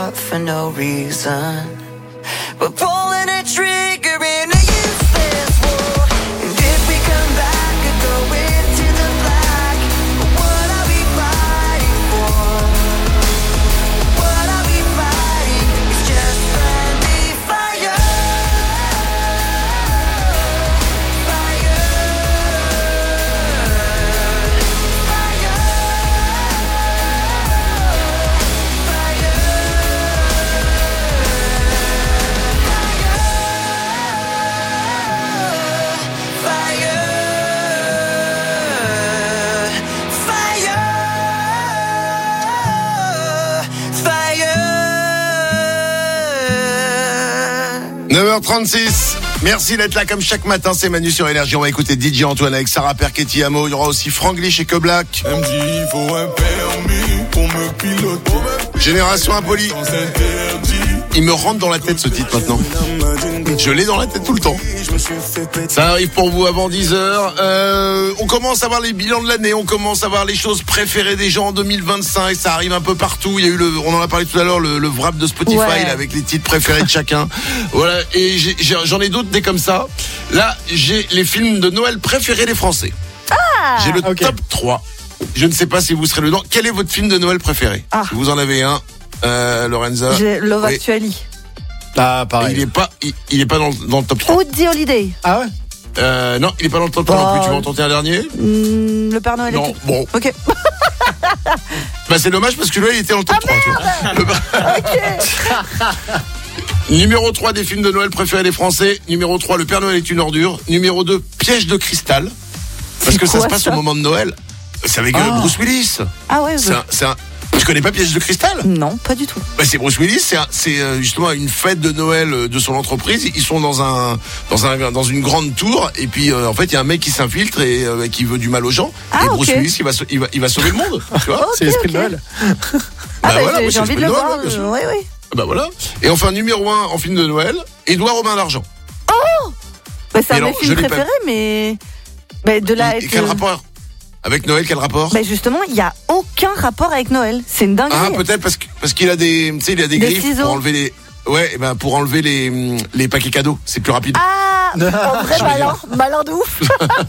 up for no reason. But pulling a trigger in a useless war. And if we come back and go into the black, what are we fighting for? What are we fighting? It's just friendly fire. neuf heures trente-six. Merci d'être là comme chaque matin, c'est Manu sur Énergie. On va écouter D J Antoine avec Sarah Perchetti Amo. Il y aura aussi Franglish et Que Black. Elle me dit il faut un permis pour me piloter. Génération Impoli. Il me rentre dans la tête ce titre maintenant. Je l'ai dans la tête tout le temps. Ça arrive pour vous avant dix heures. Euh, on commence à voir les bilans de l'année. On commence à voir les choses préférées des gens en deux mille vingt-cinq. Ça arrive un peu partout. Il y a eu le, on en a parlé tout à l'heure, le, le wrap de Spotify Ouais. là, avec les titres préférés de chacun. Voilà. Et j'ai, j'ai, j'en ai d'autres des comme ça. Là, j'ai les films de Noël préférés des Français. Ah, j'ai le okay. top trois. Je ne sais pas si vous serez dedans. Quel est votre film de Noël préféré? Ah. Si vous en avez un, euh, Lorenza. J'ai Love Oui. Actually. Ah, pareil. Il est pas, il, il est pas dans, dans le top trois. Ou The Holiday. Ah ouais. Euh, non, il est pas dans le top trois non Bah, plus. Tu veux en tenter un dernier? Hmm, le Père Noël Non, est tout. bon. Ok. Bah c'est dommage parce que là il était dans le top Ah, trois. Tu vois. Ok. Numéro trois des films de Noël préférés des Français. Numéro trois, Le Père Noël est une ordure. Numéro deux, Piège de cristal. Parce C'est que ça quoi, se passe ça au moment de Noël. C'est avec euh, Ah. Bruce Willis. Ah ouais, C'est ouais. un, c'est un... Tu connais pas Piège de cristal? Non, pas du tout. Bah, c'est Bruce Willis, c'est, un- c'est euh, justement une fête de Noël euh, de son entreprise. Ils sont dans un dans un dans une grande tour et puis euh, en fait il y a un mec qui s'infiltre et euh, qui veut du mal aux gens. Ah, et Bruce ok. Willis il va, sau- il va il va sauver le monde. Tu vois? Ok, C'est l'esprit ok. de Noël. Ah Bah bah, voilà, j'ai, oui, j'ai c'est envie de l'esprit le de voir. Noël, bien sûr. Oui, oui. Bah voilà. Et enfin numéro un en film de Noël, Édouard Robin d'Argent. Bah, c'est Mais un de mes alors, films je l'ai pas- préférés, mais. Bah, de là. Et, et quel rapport avec Noël? Quel rapport? Bah, justement, il n'y a aucun rapport avec Noël. C'est une dinguerie. Ah peut-être parce que parce qu'il a des tu sais il a des, Des griffes ciseaux. pour enlever les ouais et ben pour enlever les hum, les paquets cadeaux, c'est plus rapide. Ah, en vrai malin, malin de ouf.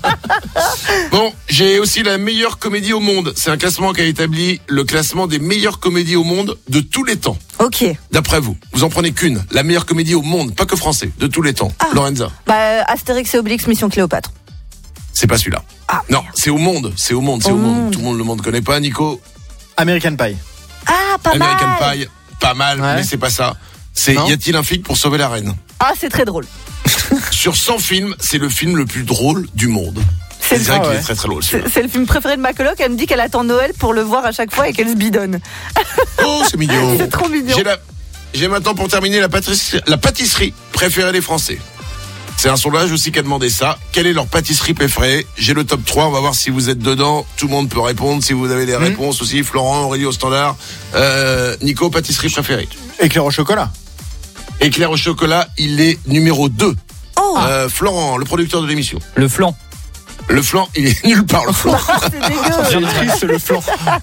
Bon, j'ai aussi la meilleure comédie au monde. C'est un classement qui a établi le classement des meilleures comédies au monde de tous les temps. Ok. D'après vous, vous en prenez qu'une, la meilleure comédie au monde, pas que français, de tous les temps. Ah. Lorenza, Bah, Astérix et Obélix, Mission Cléopâtre. c'est pas celui-là. Ah. Non, c'est au monde, c'est au monde, c'est Au au monde. monde. Tout le monde le monde connaît pas, Nico. American Pie. Ah, pas American mal. Pie, pas mal, Ouais. mais c'est pas ça. C'est Non. Y a-t-il un flic pour sauver la reine? Ah, c'est très drôle. Sur cent films, c'est le film le plus drôle du monde. C'est C'est vrai ah qu'il ouais. est très très drôle. C'est, celui-là. c'est le film préféré de ma coloc. Elle me dit qu'elle attend Noël pour le voir à chaque fois et qu'elle se bidonne. Oh, c'est mignon. C'est trop mignon. J'ai, la- J'ai maintenant pour terminer la pâtisserie, la pâtisserie préférée des Français. C'est un sondage aussi qui a demandé ça. Quelle est leur pâtisserie préférée? J'ai le top trois, on va voir si vous êtes dedans. Tout le monde peut répondre si vous avez les réponses aussi. Florent, Aurélie au standard. Euh, Nico, pâtisserie préférée? Éclair au chocolat. Éclair au chocolat, il est numéro deux. Oh. Euh, Florent, le producteur de l'émission. Le flan. Le flan, il est nulle part le flan. C'est dégueu. J'ai triste le flan.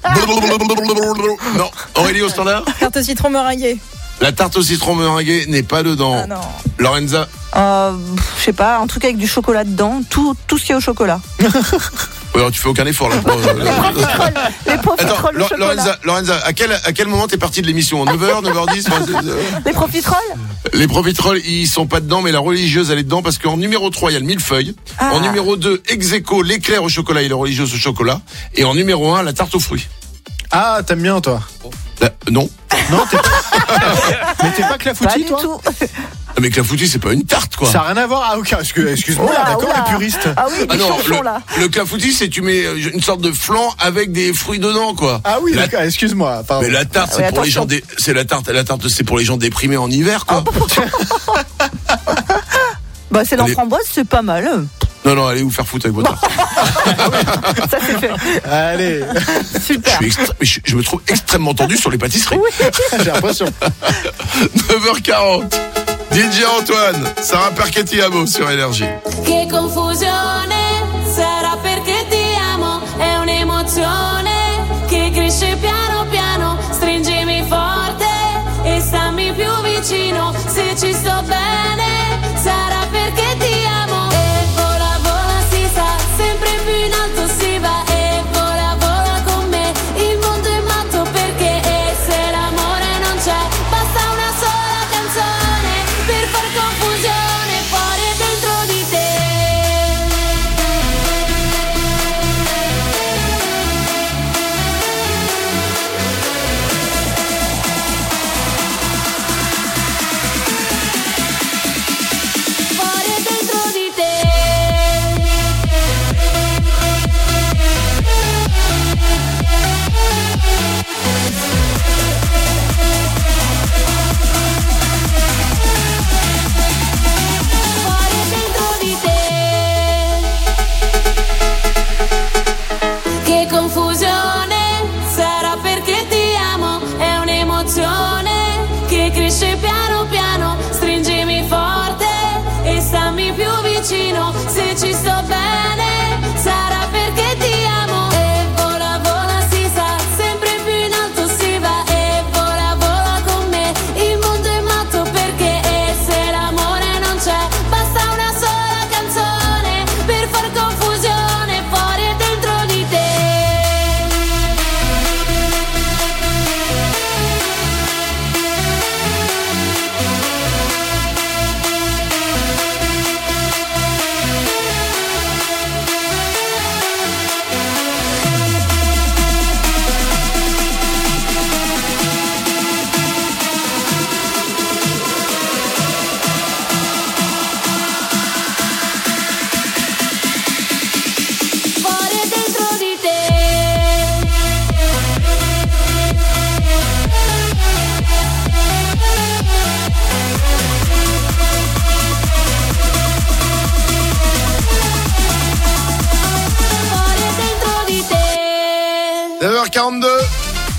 Non, Aurélie au standard. Tarte au citron meringuée. La tarte au citron meringuée n'est pas dedans. Ah non. Lorenza. Euh, je sais pas, un truc avec du chocolat dedans. Tout, tout ce qui est au chocolat. Ouais, alors, tu fais aucun effort là. Pour, euh, Les profiteroles Attends, au Lo- chocolat. Lorenza, Lorenza, à quel, à quel moment t'es parti de l'émission? neuf heures, neuf heures dix? Les profiteroles. Les profiteroles, ils sont pas dedans, mais la religieuse, elle est dedans parce qu'en numéro trois, il y a le millefeuille. Ah. En numéro deux, ex aequo, l'éclair au chocolat et la religieuse au chocolat. Et en numéro un, la tarte aux fruits. Ah, t'aimes bien toi? La- non. Non, t'es pas. Mais t'es pas Pas clafoutis du toi? tout. Ah, mais clafoutis, c'est pas une tarte, quoi. Ça n'a rien à voir. Ah, ok, excuse- excuse-moi, Oula, d'accord, oula. les puristes. Ah oui, des Ah non, chanchons là. le, le clafoutis, c'est tu mets euh, une sorte de flan avec des fruits dedans, quoi. Ah oui, La- d'accord, excuse-moi. Pardon. Mais la tarte, Ah c'est oui, pour les attention. gens dé- c'est la tarte, la tarte, c'est pour les gens déprimés en hiver, quoi. Bah, c'est Allez. l'enframboise, c'est pas mal. Non, non, allez vous faire foutre avec votre tarte. Ça, c'est fait. Allez, Je, Super. suis extré- mais je, je me trouve extrêmement tendu sur les pâtisseries. j'ai l'impression. neuf heures quarante. D J Antoine, Sarah Perchetti Amo sur Énergie. Che confusione, sarà perché ti amo, è un'emozione che cresce piano piano, stringimi forte e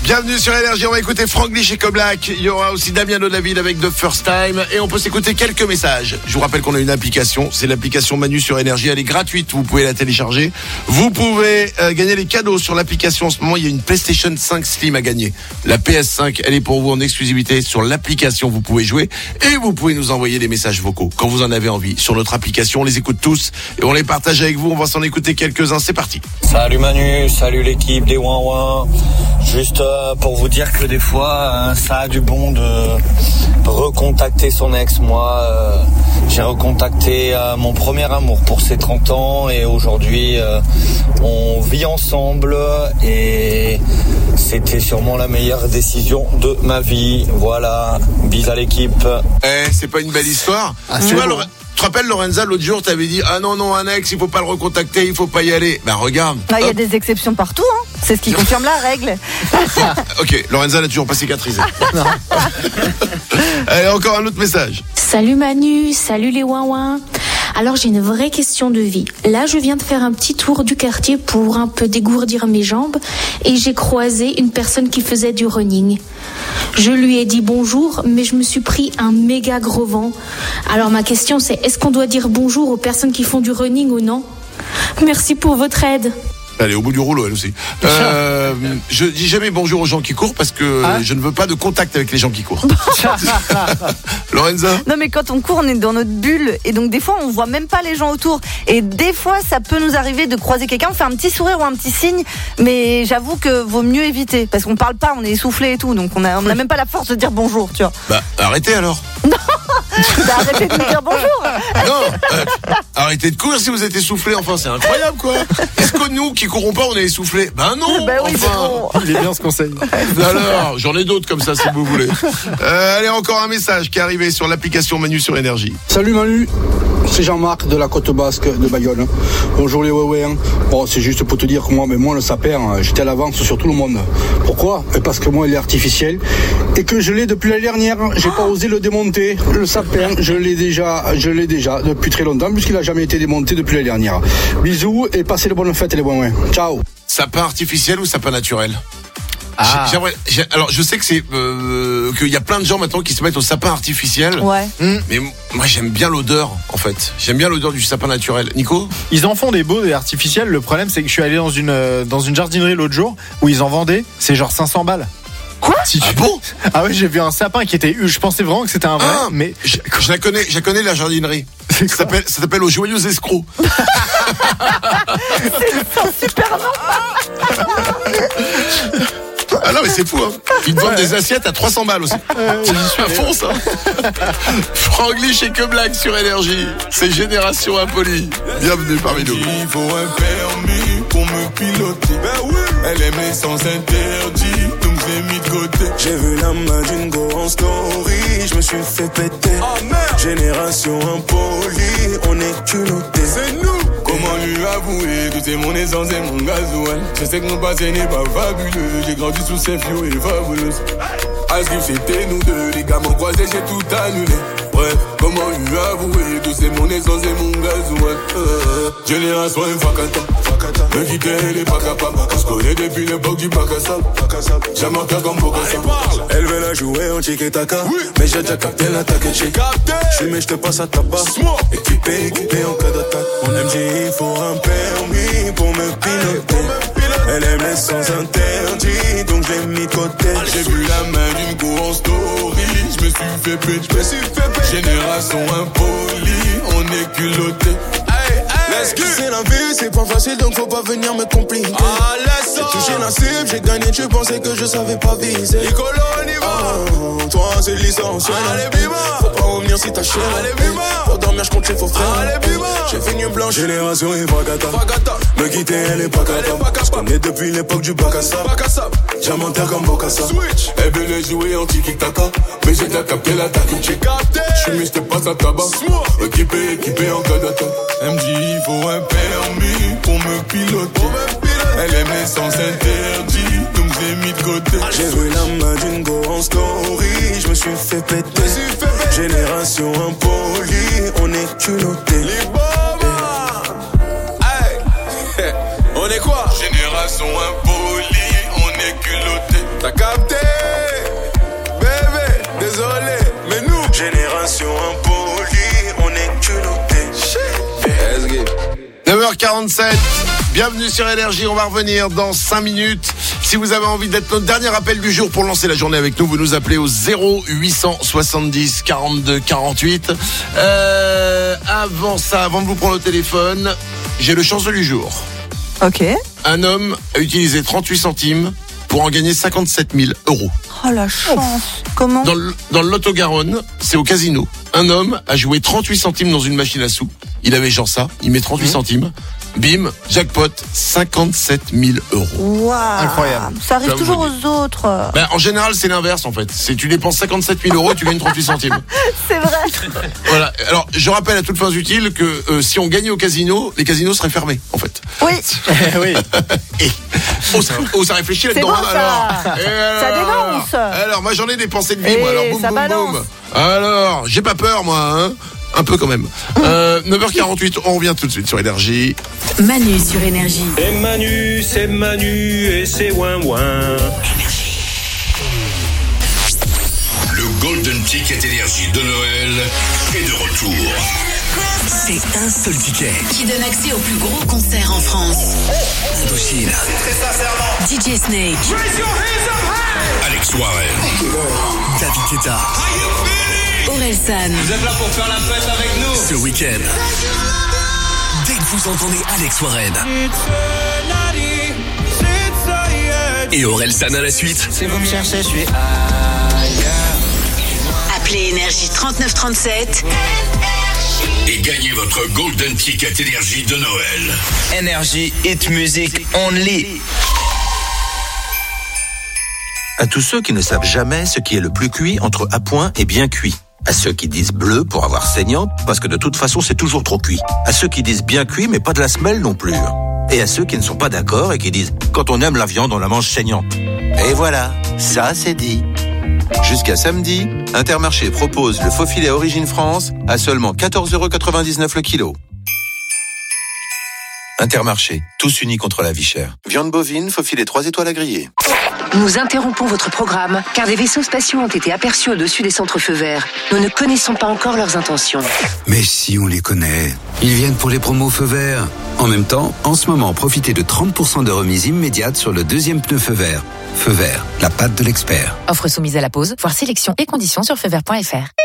Bienvenue sur Énergie, on va écouter Franglish et Koblack. Il y aura aussi Damien David avec The First Time. Et on peut s'écouter quelques messages. Je vous rappelle qu'on a une application, c'est l'application Manu sur Énergie. Elle est gratuite, vous pouvez la télécharger. Vous pouvez euh, gagner les cadeaux sur l'application. En ce moment, il y a une PlayStation cinq Slim à gagner. La P S cinq, elle est pour vous en exclusivité sur l'application. Vous pouvez jouer et vous pouvez nous envoyer des messages vocaux quand vous en avez envie. Sur notre application, on les écoute tous et on les partage avec vous. On va s'en écouter quelques-uns. C'est parti. Salut Manu, salut l'équipe des Ouin Ouin. Juste euh, pour vous dire que des fois, euh, ça a du bon de recontacter son ex. Moi, euh, j'ai recontacté euh, mon premier amour pour ses trente ans et aujourd'hui, euh, on vit ensemble et c'était sûrement la meilleure décision de ma vie. Voilà, bis à l'équipe. Eh, c'est pas une belle histoire. Ah, tu vois, Laure... Tu te rappelles, Lorenza, l'autre jour, t'avais dit ah non non un ex, il faut pas le recontacter, il faut pas y aller. Ben regarde. Il ah, y a des exceptions partout, hein. C'est ce qui confirme la règle. Ok, Lorenza n'a toujours pas cicatrisé. Allez, encore un autre message. Salut Manu, salut les Ouin Ouin. Alors j'ai une vraie question de vie. Là, je viens de faire un petit tour du quartier pour un peu dégourdir mes jambes et j'ai croisé une personne qui faisait du running. Je lui ai dit bonjour, mais je me suis pris un méga gros vent. Alors ma question c'est, est-ce qu'on doit dire bonjour aux personnes qui font du running ou non ? Merci pour votre aide. Elle est au bout du rouleau, elle aussi. Euh, je dis jamais bonjour aux gens qui courent parce que ah. je ne veux pas de contact avec les gens qui courent. Lorenza ? Non, mais quand on court, on est dans notre bulle et donc des fois, on voit même pas les gens autour. Et des fois, ça peut nous arriver de croiser quelqu'un, faire un petit sourire ou un petit signe, mais j'avoue que vaut mieux éviter parce qu'on parle pas, on est essoufflé et tout, donc on a, on a même pas la force de dire bonjour, tu vois. Bah, arrêtez alors. Non. Bah, arrêtez de nous dire bonjour. Non, euh, arrêtez de courir si vous êtes essoufflé. Enfin, c'est incroyable, quoi. Est-ce que nous qui courons pas, on est essoufflé ? Ben non. Ben oui, enfin. bon. Il est bien ce conseil. Alors, j'en ai d'autres comme ça si vous voulez. Euh, allez, encore un message qui est arrivé sur l'application Manu sur Énergie. Salut Manu. C'est Jean-Marc de la côte basque de Bayonne. Bonjour les Ouin. Bon, c'est juste pour te dire que moi, mais moi le sapin, j'étais à l'avance sur tout le monde. Pourquoi ? Parce que moi, il est artificiel et que je l'ai depuis l'année dernière. J'ai pas osé le démonter. Le sapin, je l'ai déjà, je l'ai déjà depuis très longtemps puisqu'il a jamais été démonté depuis l'année dernière. Bisous et passez de bonnes fêtes les Ouin. Ciao. Sapin artificiel ou sapin naturel ? Ah. J'aimerais, j'ai, alors je sais que c'est euh, qu'il y a plein de gens maintenant qui se mettent au sapin artificiel. Ouais. Mmh, mais moi j'aime bien l'odeur en fait. J'aime bien l'odeur du sapin naturel. Nico ? Ils en font des beaux et artificiels. Le problème c'est que je suis allé dans une dans une jardinerie l'autre jour où ils en vendaient. C'est genre cinq cents balles. Quoi ? Si tu... Ah bon ? Ah ouais, j'ai vu un sapin qui était. Je pensais vraiment que c'était un vrai, ah, mais je, je la connais. Je la connais la jardinerie. Ça s'appelle, ça s'appelle aux joyeux escrocs. C'est super normal. Ah non mais c'est fou hein. Ils te vendent des assiettes à trois cents balles aussi. Euh, J'y suis à fond ça. Franglish et Koblack sur Énergie. C'est Génération Impolie. Bienvenue parmi nous. Il faut un permis pour me piloter. Ben oui. Elle aime les sens interdits, donc je l'ai mis de côté. J'ai vu la main d'une go en story, je me suis fait péter. Oh merde. Génération Impolie, on est culottés. C'est nous. Comment lui avouer que c'est mon essence et mon gasoil. Je sais que mon passé n'est pas fabuleux. J'ai grandi sous ces fio et fabuleuses. À ce que c'était nous deux, les gars m'ont croisé, j'ai tout annulé. Bref, comment lui avouer que c'est mon essence et mon gasoil. euh, Génération Fakata, me quitter, elle est pas capable. On se connaît depuis l'époque du bac à sable. J'aime un cœur comme Bokassa. Elle veut la jouer en tiki-taka, oui. Mais j'ai déjà capté l'attaque et j'ai capté. J'suis mais j'te passe à tabac. Équipé, équipé en cas d'attaque. Mon M G, il faut un permis pour me piloter. Elle aime les sens interdits, donc je l'ai mis de côté. J'ai vu la main d'une go en story, je me suis fait péter. Génération Impolie, on est culottés. C'est la vie, c'est pas facile donc faut pas venir me compliquer. Ah, laisse ça. J'ai touché la cible, j'ai gagné, tu pensais que je savais pas viser. Nicolo, on y va. Ah, toi c'est licencié. Allez, bima. Faut pas revenir si t'as chier. Allez, bima. Pour dormir, je compte les faux frères. Allez, bima. J'ai fait une blanche. Génération et Fakata. Me quitter, elle est pas capable. Je connais depuis l'époque du bac à sable. Diamantaire comme Bokassa. Switch. Elle veut les jouer en tiki-taka, mais j'ai déjà capté l'attaque. J'ai capté. J'suis mis, j'te passe à tabac. Équipé, équipé en cas d'attaque. Elle me dit, il faut un permis pour me piloter. Elle aime les sens interdits, donc je l'ai mis de côté. J'ai vu la main d'une go en story, je me suis fait péter. Génération Impolie, on est culottés. Les bobas. Hey. On est quoi? Génération Impolie, on est culottés. T'as capté? Bébé, désolé, mais nous, Génération impolie, on est culottés. neuf heures quarante-sept, bienvenue sur Énergie, on va revenir dans cinq minutes. Si vous avez envie d'être notre dernier appel du jour pour lancer la journée avec nous, vous nous appelez au zéro huit cent soixante-dix quarante-deux quarante-huit. Euh, avant ça, avant de vous prendre au téléphone, j'ai le chanceux du jour. Ok. Un homme a utilisé trente-huit centimes pour en gagner cinquante-sept mille euros. Oh la chance. Comment? Dans le, dans le Lot-et-Garonne, c'est au casino. Un homme a joué trente-huit centimes dans une machine à sous. Il avait genre ça, il met trente-huit mmh. centimes. Bim, jackpot, cinquante-sept mille euros. Waouh. Incroyable. Ça arrive Ça toujours aux autres. Ben, en général, c'est l'inverse en fait. C'est tu dépenses cinquante-sept mille euros et tu gagnes trente-huit centimes. C'est vrai. Voilà. Alors, je rappelle à toutes fins utiles que euh, si on gagnait au casino, les casinos seraient fermés en fait. Oui. oui. Et oh, ça, oh, ça réfléchit là-dedans. Bon, hein, ça. alors. Et alors, Ça dénonce. Alors, moi j'en ai dépensé de vie, Et moi. Alors, boum, ça boum, balance. boum. Alors, j'ai pas peur, moi, hein. Un peu quand même. Euh, neuf heures quarante-huit, on revient tout de suite sur Énergie. Manu sur Énergie. C'est Manu, c'est Manu et c'est ouin ouin. Le Golden Ticket Énergie de Noël est de retour. C'est un seul ticket. Qui donne accès au plus gros concert en France. Indochine. Très sincèrement. D J Snake. Raise your hands up high. Alex Warren. David Guetta. Orelsan. Vous êtes là pour faire la fête avec nous. Ce week-end. Dès que vous entendez Alex Warren. Et Orelsan à la suite. Si vous me cherchez, je suis ailleurs. Appelez Énergie trente-neuf trente-sept. Et gagnez votre Golden Ticket Énergie de Noël. Énergie, hit music only. À tous ceux qui ne savent jamais ce qui est le plus cuit entre à point et bien cuit. À ceux qui disent bleu pour avoir saignant, parce que de toute façon c'est toujours trop cuit. À ceux qui disent bien cuit mais pas de la semelle non plus. Et à ceux qui ne sont pas d'accord et qui disent quand on aime la viande on la mange saignante. Et voilà, ça c'est dit. Jusqu'à samedi, Intermarché propose le faux filet Origine France à seulement quatorze euros quatre-vingt-dix-neuf le kilo. Intermarché, tous unis contre la vie chère. Viande bovine, faux filet trois étoiles à griller. Nous interrompons votre programme car des vaisseaux spatiaux ont été aperçus au-dessus des centres feux verts. Nous ne connaissons pas encore leurs intentions. Mais si on les connaît, ils viennent pour les promos feux verts. En même temps, en ce moment, profitez de trente pour cent de remise immédiate sur le deuxième pneu feu vert. Feu vert, la patte de l'expert. Offre soumise à la pause, voir sélection et conditions sur feu vert point f r.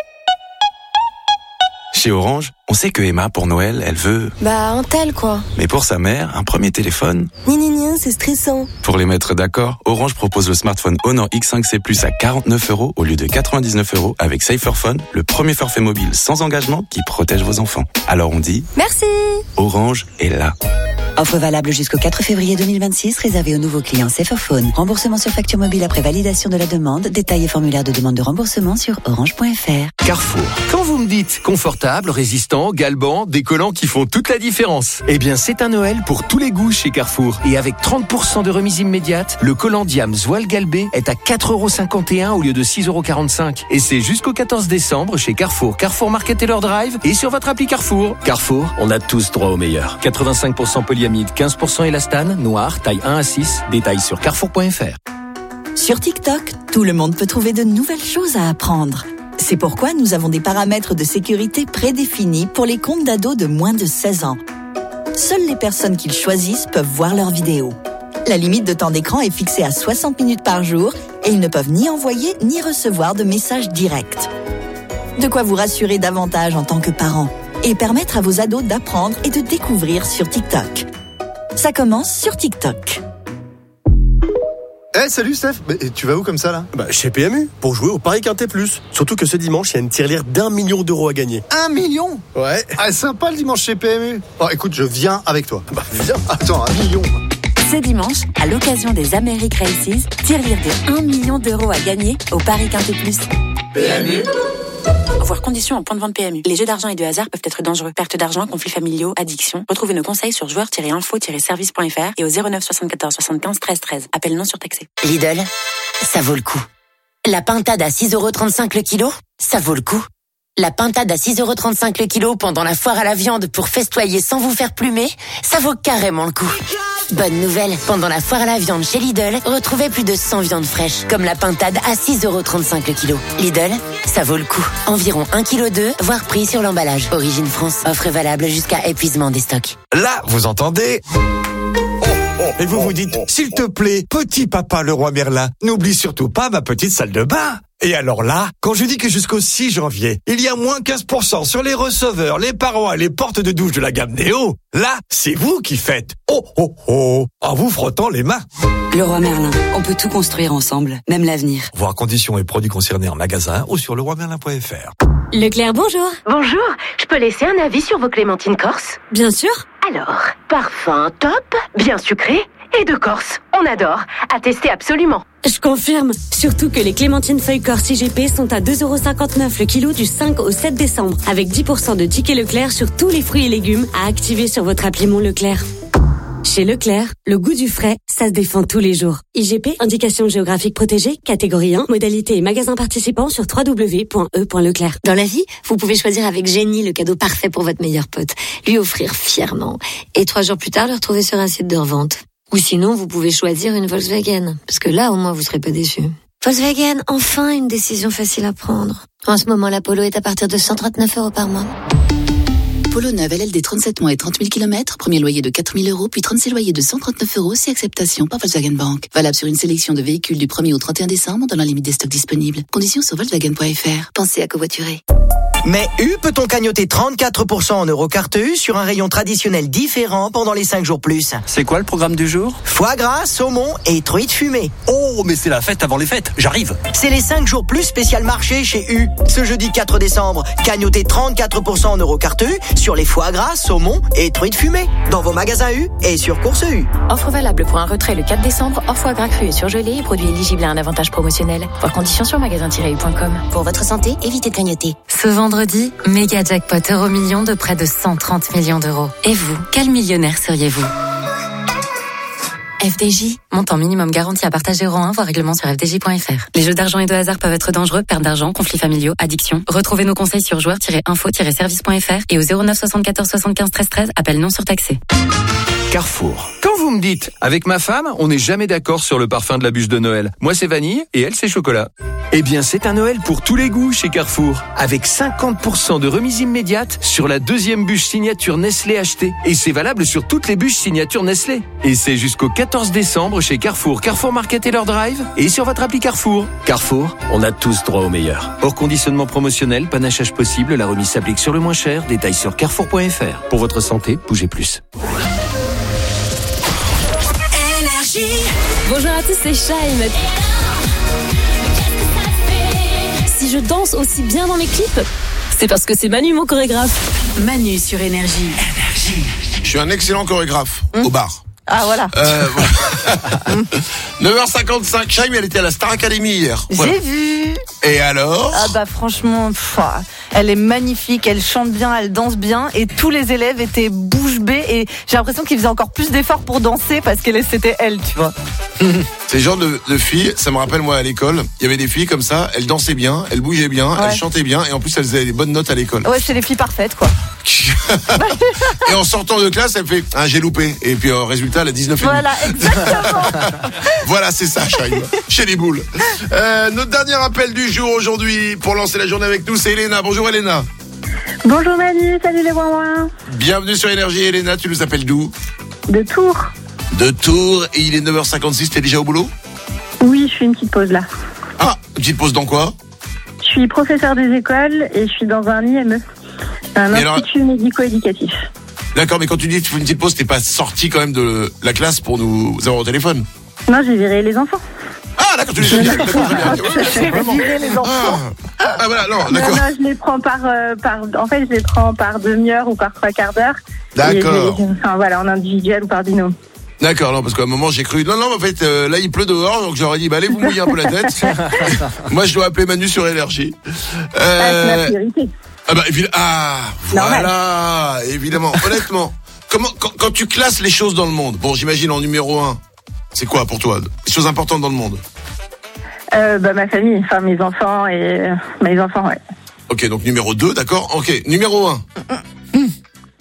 Chez Orange, on sait que Emma, pour Noël, elle veut... Bah, un tel, quoi. Mais pour sa mère, un premier téléphone. Ni ni ni, c'est stressant. Pour les mettre d'accord, Orange propose le smartphone Honor X cinq C Plus à quarante-neuf euros au lieu de quatre-vingt-dix-neuf euros avec Saferphone, le premier forfait mobile sans engagement qui protège vos enfants. Alors on dit... Merci. Orange est là. Offre valable jusqu'au quatre février deux mille vingt-six, réservée aux nouveaux clients Saferphone. Remboursement sur facture mobile après validation de la demande. Détails et formulaire de demande de remboursement sur orange point f r. Carrefour. Quand vous me dites confortable, résistant, galbant, des collants qui font toute la différence, eh bien c'est un Noël pour tous les goûts chez Carrefour. Et avec trente pour cent de remise immédiate, le collant Diams Voile Galbé est à quatre euros cinquante et un au lieu de six euros quarante-cinq. Et c'est jusqu'au quatorze décembre chez Carrefour. Carrefour Market et leur drive et sur votre appli Carrefour. Carrefour, on a tous droit au meilleur. quatre-vingt-cinq pour cent polyamide, quinze pour cent élastane, noir, taille un à six. Détails sur carrefour point f r. Sur TikTok, tout le monde peut trouver de nouvelles choses à apprendre. C'est pourquoi nous avons des paramètres de sécurité prédéfinis pour les comptes d'ados de moins de seize ans. Seules les personnes qu'ils choisissent peuvent voir leurs vidéos. La limite de temps d'écran est fixée à soixante minutes par jour et ils ne peuvent ni envoyer ni recevoir de messages directs. De quoi vous rassurer davantage en tant que parent et permettre à vos ados d'apprendre et de découvrir sur TikTok. Ça commence sur TikTok. Eh hey, salut Steph, mais tu vas où comme ça là? Bah chez P M U, pour jouer au Paris Quintet Plus. Surtout que ce dimanche, il y a une tirelire d'un million d'euros à gagner. Un million? Ouais. Ah sympa le dimanche chez P M U. Oh écoute, je viens avec toi. Bah viens. Attends, un million. Ce dimanche, à l'occasion des Americ Races, tirelire de un million d'euros à gagner au Paris Quintet Plus. P M U. Voir conditions en point de vente P M U. Les jeux d'argent et de hasard peuvent être dangereux. Perte d'argent, conflits familiaux, addiction. Retrouvez nos conseils sur joueurs tiret info tiret service point f r et au zéro neuf soixante-quatorze soixante-quinze treize treize. Appel non surtaxé. Lidl, ça vaut le coup. La pintade à six euros trente-cinq le kilo, ça vaut le coup. La pintade à six euros trente-cinq le kilo pendant la foire à la viande pour festoyer sans vous faire plumer, ça vaut carrément le coup. Bonne nouvelle, pendant la foire à la viande chez Lidl, retrouvez plus de cent viandes fraîches, comme la pintade à six euros trente-cinq le kilo. Lidl, ça vaut le coup. Environ un virgule deux kilos, voire prix sur l'emballage. Origine France, offre valable jusqu'à épuisement des stocks. Là, vous entendez... Et vous vous dites, s'il te plaît, petit papa le roi Merlin, n'oublie surtout pas ma petite salle de bain. Et alors là, quand je dis que jusqu'au six janvier, il y a moins quinze pour cent sur les receveurs, les parois et les portes de douche de la gamme Néo, là, c'est vous qui faites oh oh oh en vous frottant les mains. Le roi Merlin, on peut tout construire ensemble, même l'avenir. Voir conditions et produits concernés en magasin ou sur le roi merlin point f r. Leclerc, bonjour. Bonjour, je peux laisser un avis sur vos clémentines corse? Bien sûr. Alors, parfum top, bien sucré et de Corse. On adore. À tester absolument. Je confirme. Surtout que les clémentines feuilles Corse I G P sont à deux euros cinquante-neuf le kilo du cinq au sept décembre, avec dix pour cent de tickets Leclerc sur tous les fruits et légumes à activer sur votre appli Mon Leclerc. Chez Leclerc, le goût du frais, ça se défend tous les jours. I G P, indication géographique protégée, catégorie un, modalité et magasin participant sur w w w point e point leclerc. Dans la vie, vous pouvez choisir avec génie le cadeau parfait pour votre meilleur pote, lui offrir fièrement, et trois jours plus tard le retrouver sur un site de revente. Ou sinon, vous pouvez choisir une Volkswagen, parce que là, au moins, vous serez pas déçus. Volkswagen, enfin une décision facile à prendre. En ce moment, la Polo est à partir de cent trente-neuf euros par mois. Polo neuve L L D trente-sept mois et trente mille kilomètres, premier loyer de quatre mille euros, puis trente-six loyers de cent trente-neuf euros, si acceptation par Volkswagen Bank. Valable sur une sélection de véhicules du premier au trente et un décembre, dans la limite des stocks disponibles. Conditions sur volkswagen point f r. Pensez à covoiturer. Mais U peut-on cagnotter trente-quatre pour cent en Eurocarte U sur un rayon traditionnel différent pendant les cinq jours plus. C'est quoi le programme du jour? Foie gras, saumon et truite fumée. Oh, mais c'est la fête avant les fêtes, j'arrive. C'est les cinq jours plus spécial marché chez U. Ce jeudi quatre décembre, cagnottez trente-quatre pour cent en Eurocarte U sur les foie gras, saumon et truite fumée. Dans vos magasins U et sur Course U. Offre valable pour un retrait le quatre décembre, hors foie gras cru et surgelé et produit éligible à un avantage promotionnel. Voir conditions sur magasin tiret u point com. Pour votre santé, évitez de clignoter. Ce vendredi, méga jackpot euro million de près de cent trente millions d'euros. Et vous, quel millionnaire seriez-vous? F D J, montant minimum garanti à partager euro un, voire règlement sur f d j point f r. Les jeux d'argent et de hasard peuvent être dangereux, perte d'argent, conflits familiaux, addiction. Retrouvez nos conseils sur joueurs tiret info tiret service point f r et au zéro neuf soixante-quatorze soixante-quinze treize treize, appel non surtaxé. Carrefour. Quand vous me dites, avec ma femme, on n'est jamais d'accord sur le parfum de la bûche de Noël. Moi, c'est vanille et elle, c'est chocolat. Eh bien, c'est un Noël pour tous les goûts chez Carrefour. Avec cinquante pour cent de remise immédiate sur la deuxième bûche signature Nestlé achetée. Et c'est valable sur toutes les bûches signature Nestlé. Et c'est jusqu'au quatorze décembre chez Carrefour, Carrefour Market et leur drive et sur votre appli Carrefour. Carrefour, on a tous droit au meilleur. Hors conditionnement promotionnel, panachage possible, la remise s'applique sur le moins cher. Détails sur carrefour point f r. Pour votre santé, bougez plus. Bonjour à tous, c'est Shaim. Si je danse aussi bien dans mes clips, c'est parce que c'est Manu mon chorégraphe. Manu sur Énergie. Énergie. Je suis un excellent chorégraphe mmh. au bar. Ah voilà. Euh, voilà. neuf heures cinquante-cinq, Shaim, elle était à la Star Academy hier. J'ai voilà. vu. Et alors? Ah bah franchement, pff, elle est magnifique, elle chante bien, elle danse bien et tous les élèves étaient bouche bée et j'ai l'impression qu'ils faisaient encore plus d'efforts pour danser parce que c'était elle, tu vois. C'est le genre de, de filles, ça me rappelle moi à l'école, il y avait des filles comme ça, elles dansaient bien, elles bougeaient bien, ouais. elles chantaient bien et en plus elles faisaient des bonnes notes à l'école. Ouais, c'est les filles parfaites quoi. Et en sortant de classe, elle fait ah, j'ai loupé et puis au résultat elle a dix-neuf et demi. Voilà, exactement. Voilà, c'est ça, Shaim. Chez les boules. Euh, notre dernier appel du jour aujourd'hui pour lancer la journée avec nous, c'est Elena. Bonjour Elena. Bonjour Manu, salut les ouin-ouin. Bienvenue sur Énergie. Elena, tu nous appelles d'où? De Tours. De Tours, et il est neuf heures cinquante-six, t'es déjà au boulot? Oui, je fais une petite pause là. Ah, une petite pause dans quoi? Je suis professeur des écoles et je suis dans un I M E, un et institut alors... médico-éducatif. D'accord, mais quand tu dis que tu fais une petite pause, t'es pas sorti quand même de la classe pour nous avoir au téléphone? Non, j'ai viré les enfants. Ah d'accord, tu les as virés, d'accord, très bien. J'ai viré les enfants. Ah, ah voilà, non, d'accord. Non, non, je les prends par, euh, par, en fait, je les prends par demi-heure ou par trois quarts d'heure. D'accord. Les, enfin voilà, en individuel ou par binôme. D'accord, non, parce qu'à un moment j'ai cru, non, non, en fait, euh, là il pleut dehors, donc j'aurais dit, bah allez vous mouiller un peu la tête. Moi je dois appeler Manu sur Énergie. Euh... Ah, c'est ma priorité. Ah bah évidemment, ah, voilà, évidemment, honnêtement. Comment, quand, quand tu classes les choses dans le monde, bon j'imagine en numéro un, c'est quoi pour toi, les choses importantes dans le monde? Euh, bah ma famille, enfin mes enfants et mes enfants, ouais. Ok, donc numéro deux, d'accord. Ok, numéro un.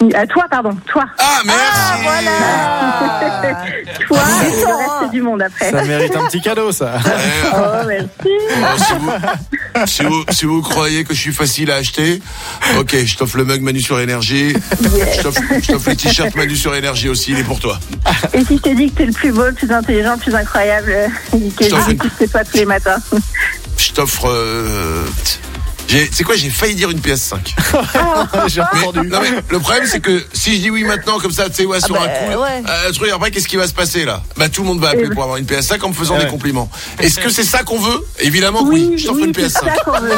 À toi, pardon, toi. Ah, merci. Ah, voilà. Toi et le reste du monde après. Ça mérite un petit cadeau, ça. Oh, merci. Oh, si, vous, si, vous, si vous croyez que je suis facile à acheter, ok, je t'offre le mug Manu sur Énergie. Yes. Je t'offre, je t'offre le t-shirt Manu sur Énergie aussi, il est pour toi. Et si je t'ai dit que t'es le plus beau, le plus intelligent, le plus incroyable, euh, que t'offre je une- dis que c'est toi tous les matins. Je t'offre... Euh, j'ai, c'est quoi, j'ai failli dire une P S cinq. J'ai entendu. Non mais le problème c'est que si je dis oui maintenant comme ça, tu sais, ouais, sur bah, un coup, ouais. euh, truc, après qu'est-ce qui va se passer là? Bah tout le monde va appeler pour avoir une P S cinq en me faisant Ouais. des compliments. Est-ce que c'est ça qu'on veut? Évidemment que oui, je t'offre oui, une P S c'est cinq. ça qu'on veut.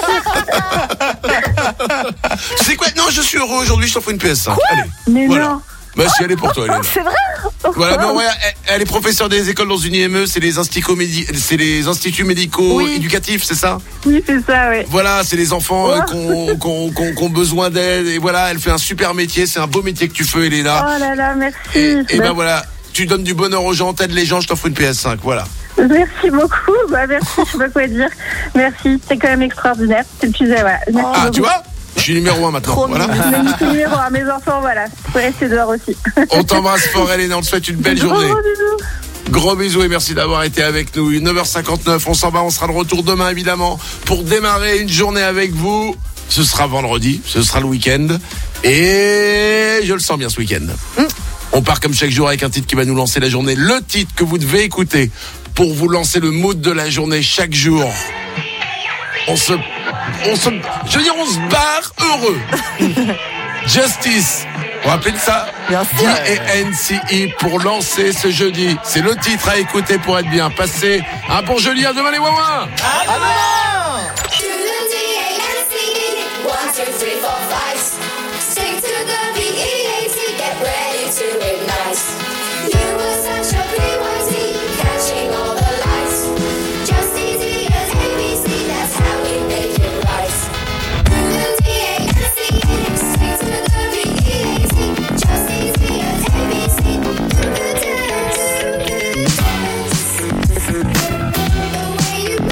Tu sais quoi? Non, je suis heureux aujourd'hui, je t'offre une P S cinq. Allez. Mais Voilà. non. Bah si, elle est pour toi, Hélène. C'est vrai? Voilà, non, ouais, elle, elle est professeure des écoles dans une I M E, c'est les instituts, médi- c'est les instituts médicaux Oui. éducatifs, c'est ça? Oui, c'est ça, oui. Voilà, c'est les enfants euh, qu'on qu'on qu'on qu'on besoin d'aide, et voilà, elle fait un super métier, c'est un beau métier que tu fais, Elena. Oh là là, merci. Et, et ben Bah, voilà, tu donnes du bonheur aux gens, t'aides les gens, je t'offre une P S cinq, voilà. Merci beaucoup. Bah, merci, je sais pas quoi dire. Merci, c'est quand même extraordinaire. C'est le plus. euh, Voilà. Merci Ah, beaucoup. tu vois? Je suis numéro un maintenant, Trop voilà. Magnifique numéro à mes enfants, voilà. Je peux rester dehors aussi. On t'embrasse fort, Elena, on te souhaite une belle Gros journée. bisous. Gros bisous et merci d'avoir été avec nous. neuf heures cinquante-neuf, on s'en va, on sera de retour demain évidemment pour démarrer une journée avec vous. Ce sera vendredi, ce sera le week-end et je le sens bien ce week-end. On part comme chaque jour avec un titre qui va nous lancer la journée. Le titre que vous devez écouter pour vous lancer le mood de la journée chaque jour. On se... On se... Je veux dire, on se barre heureux. Justice. On rappelle ça Bien D sûr. et N C E pour lancer ce jeudi. C'est le titre à écouter pour être bien. Passez un bon jeudi, à demain les Wawa. One, two, three, four, five.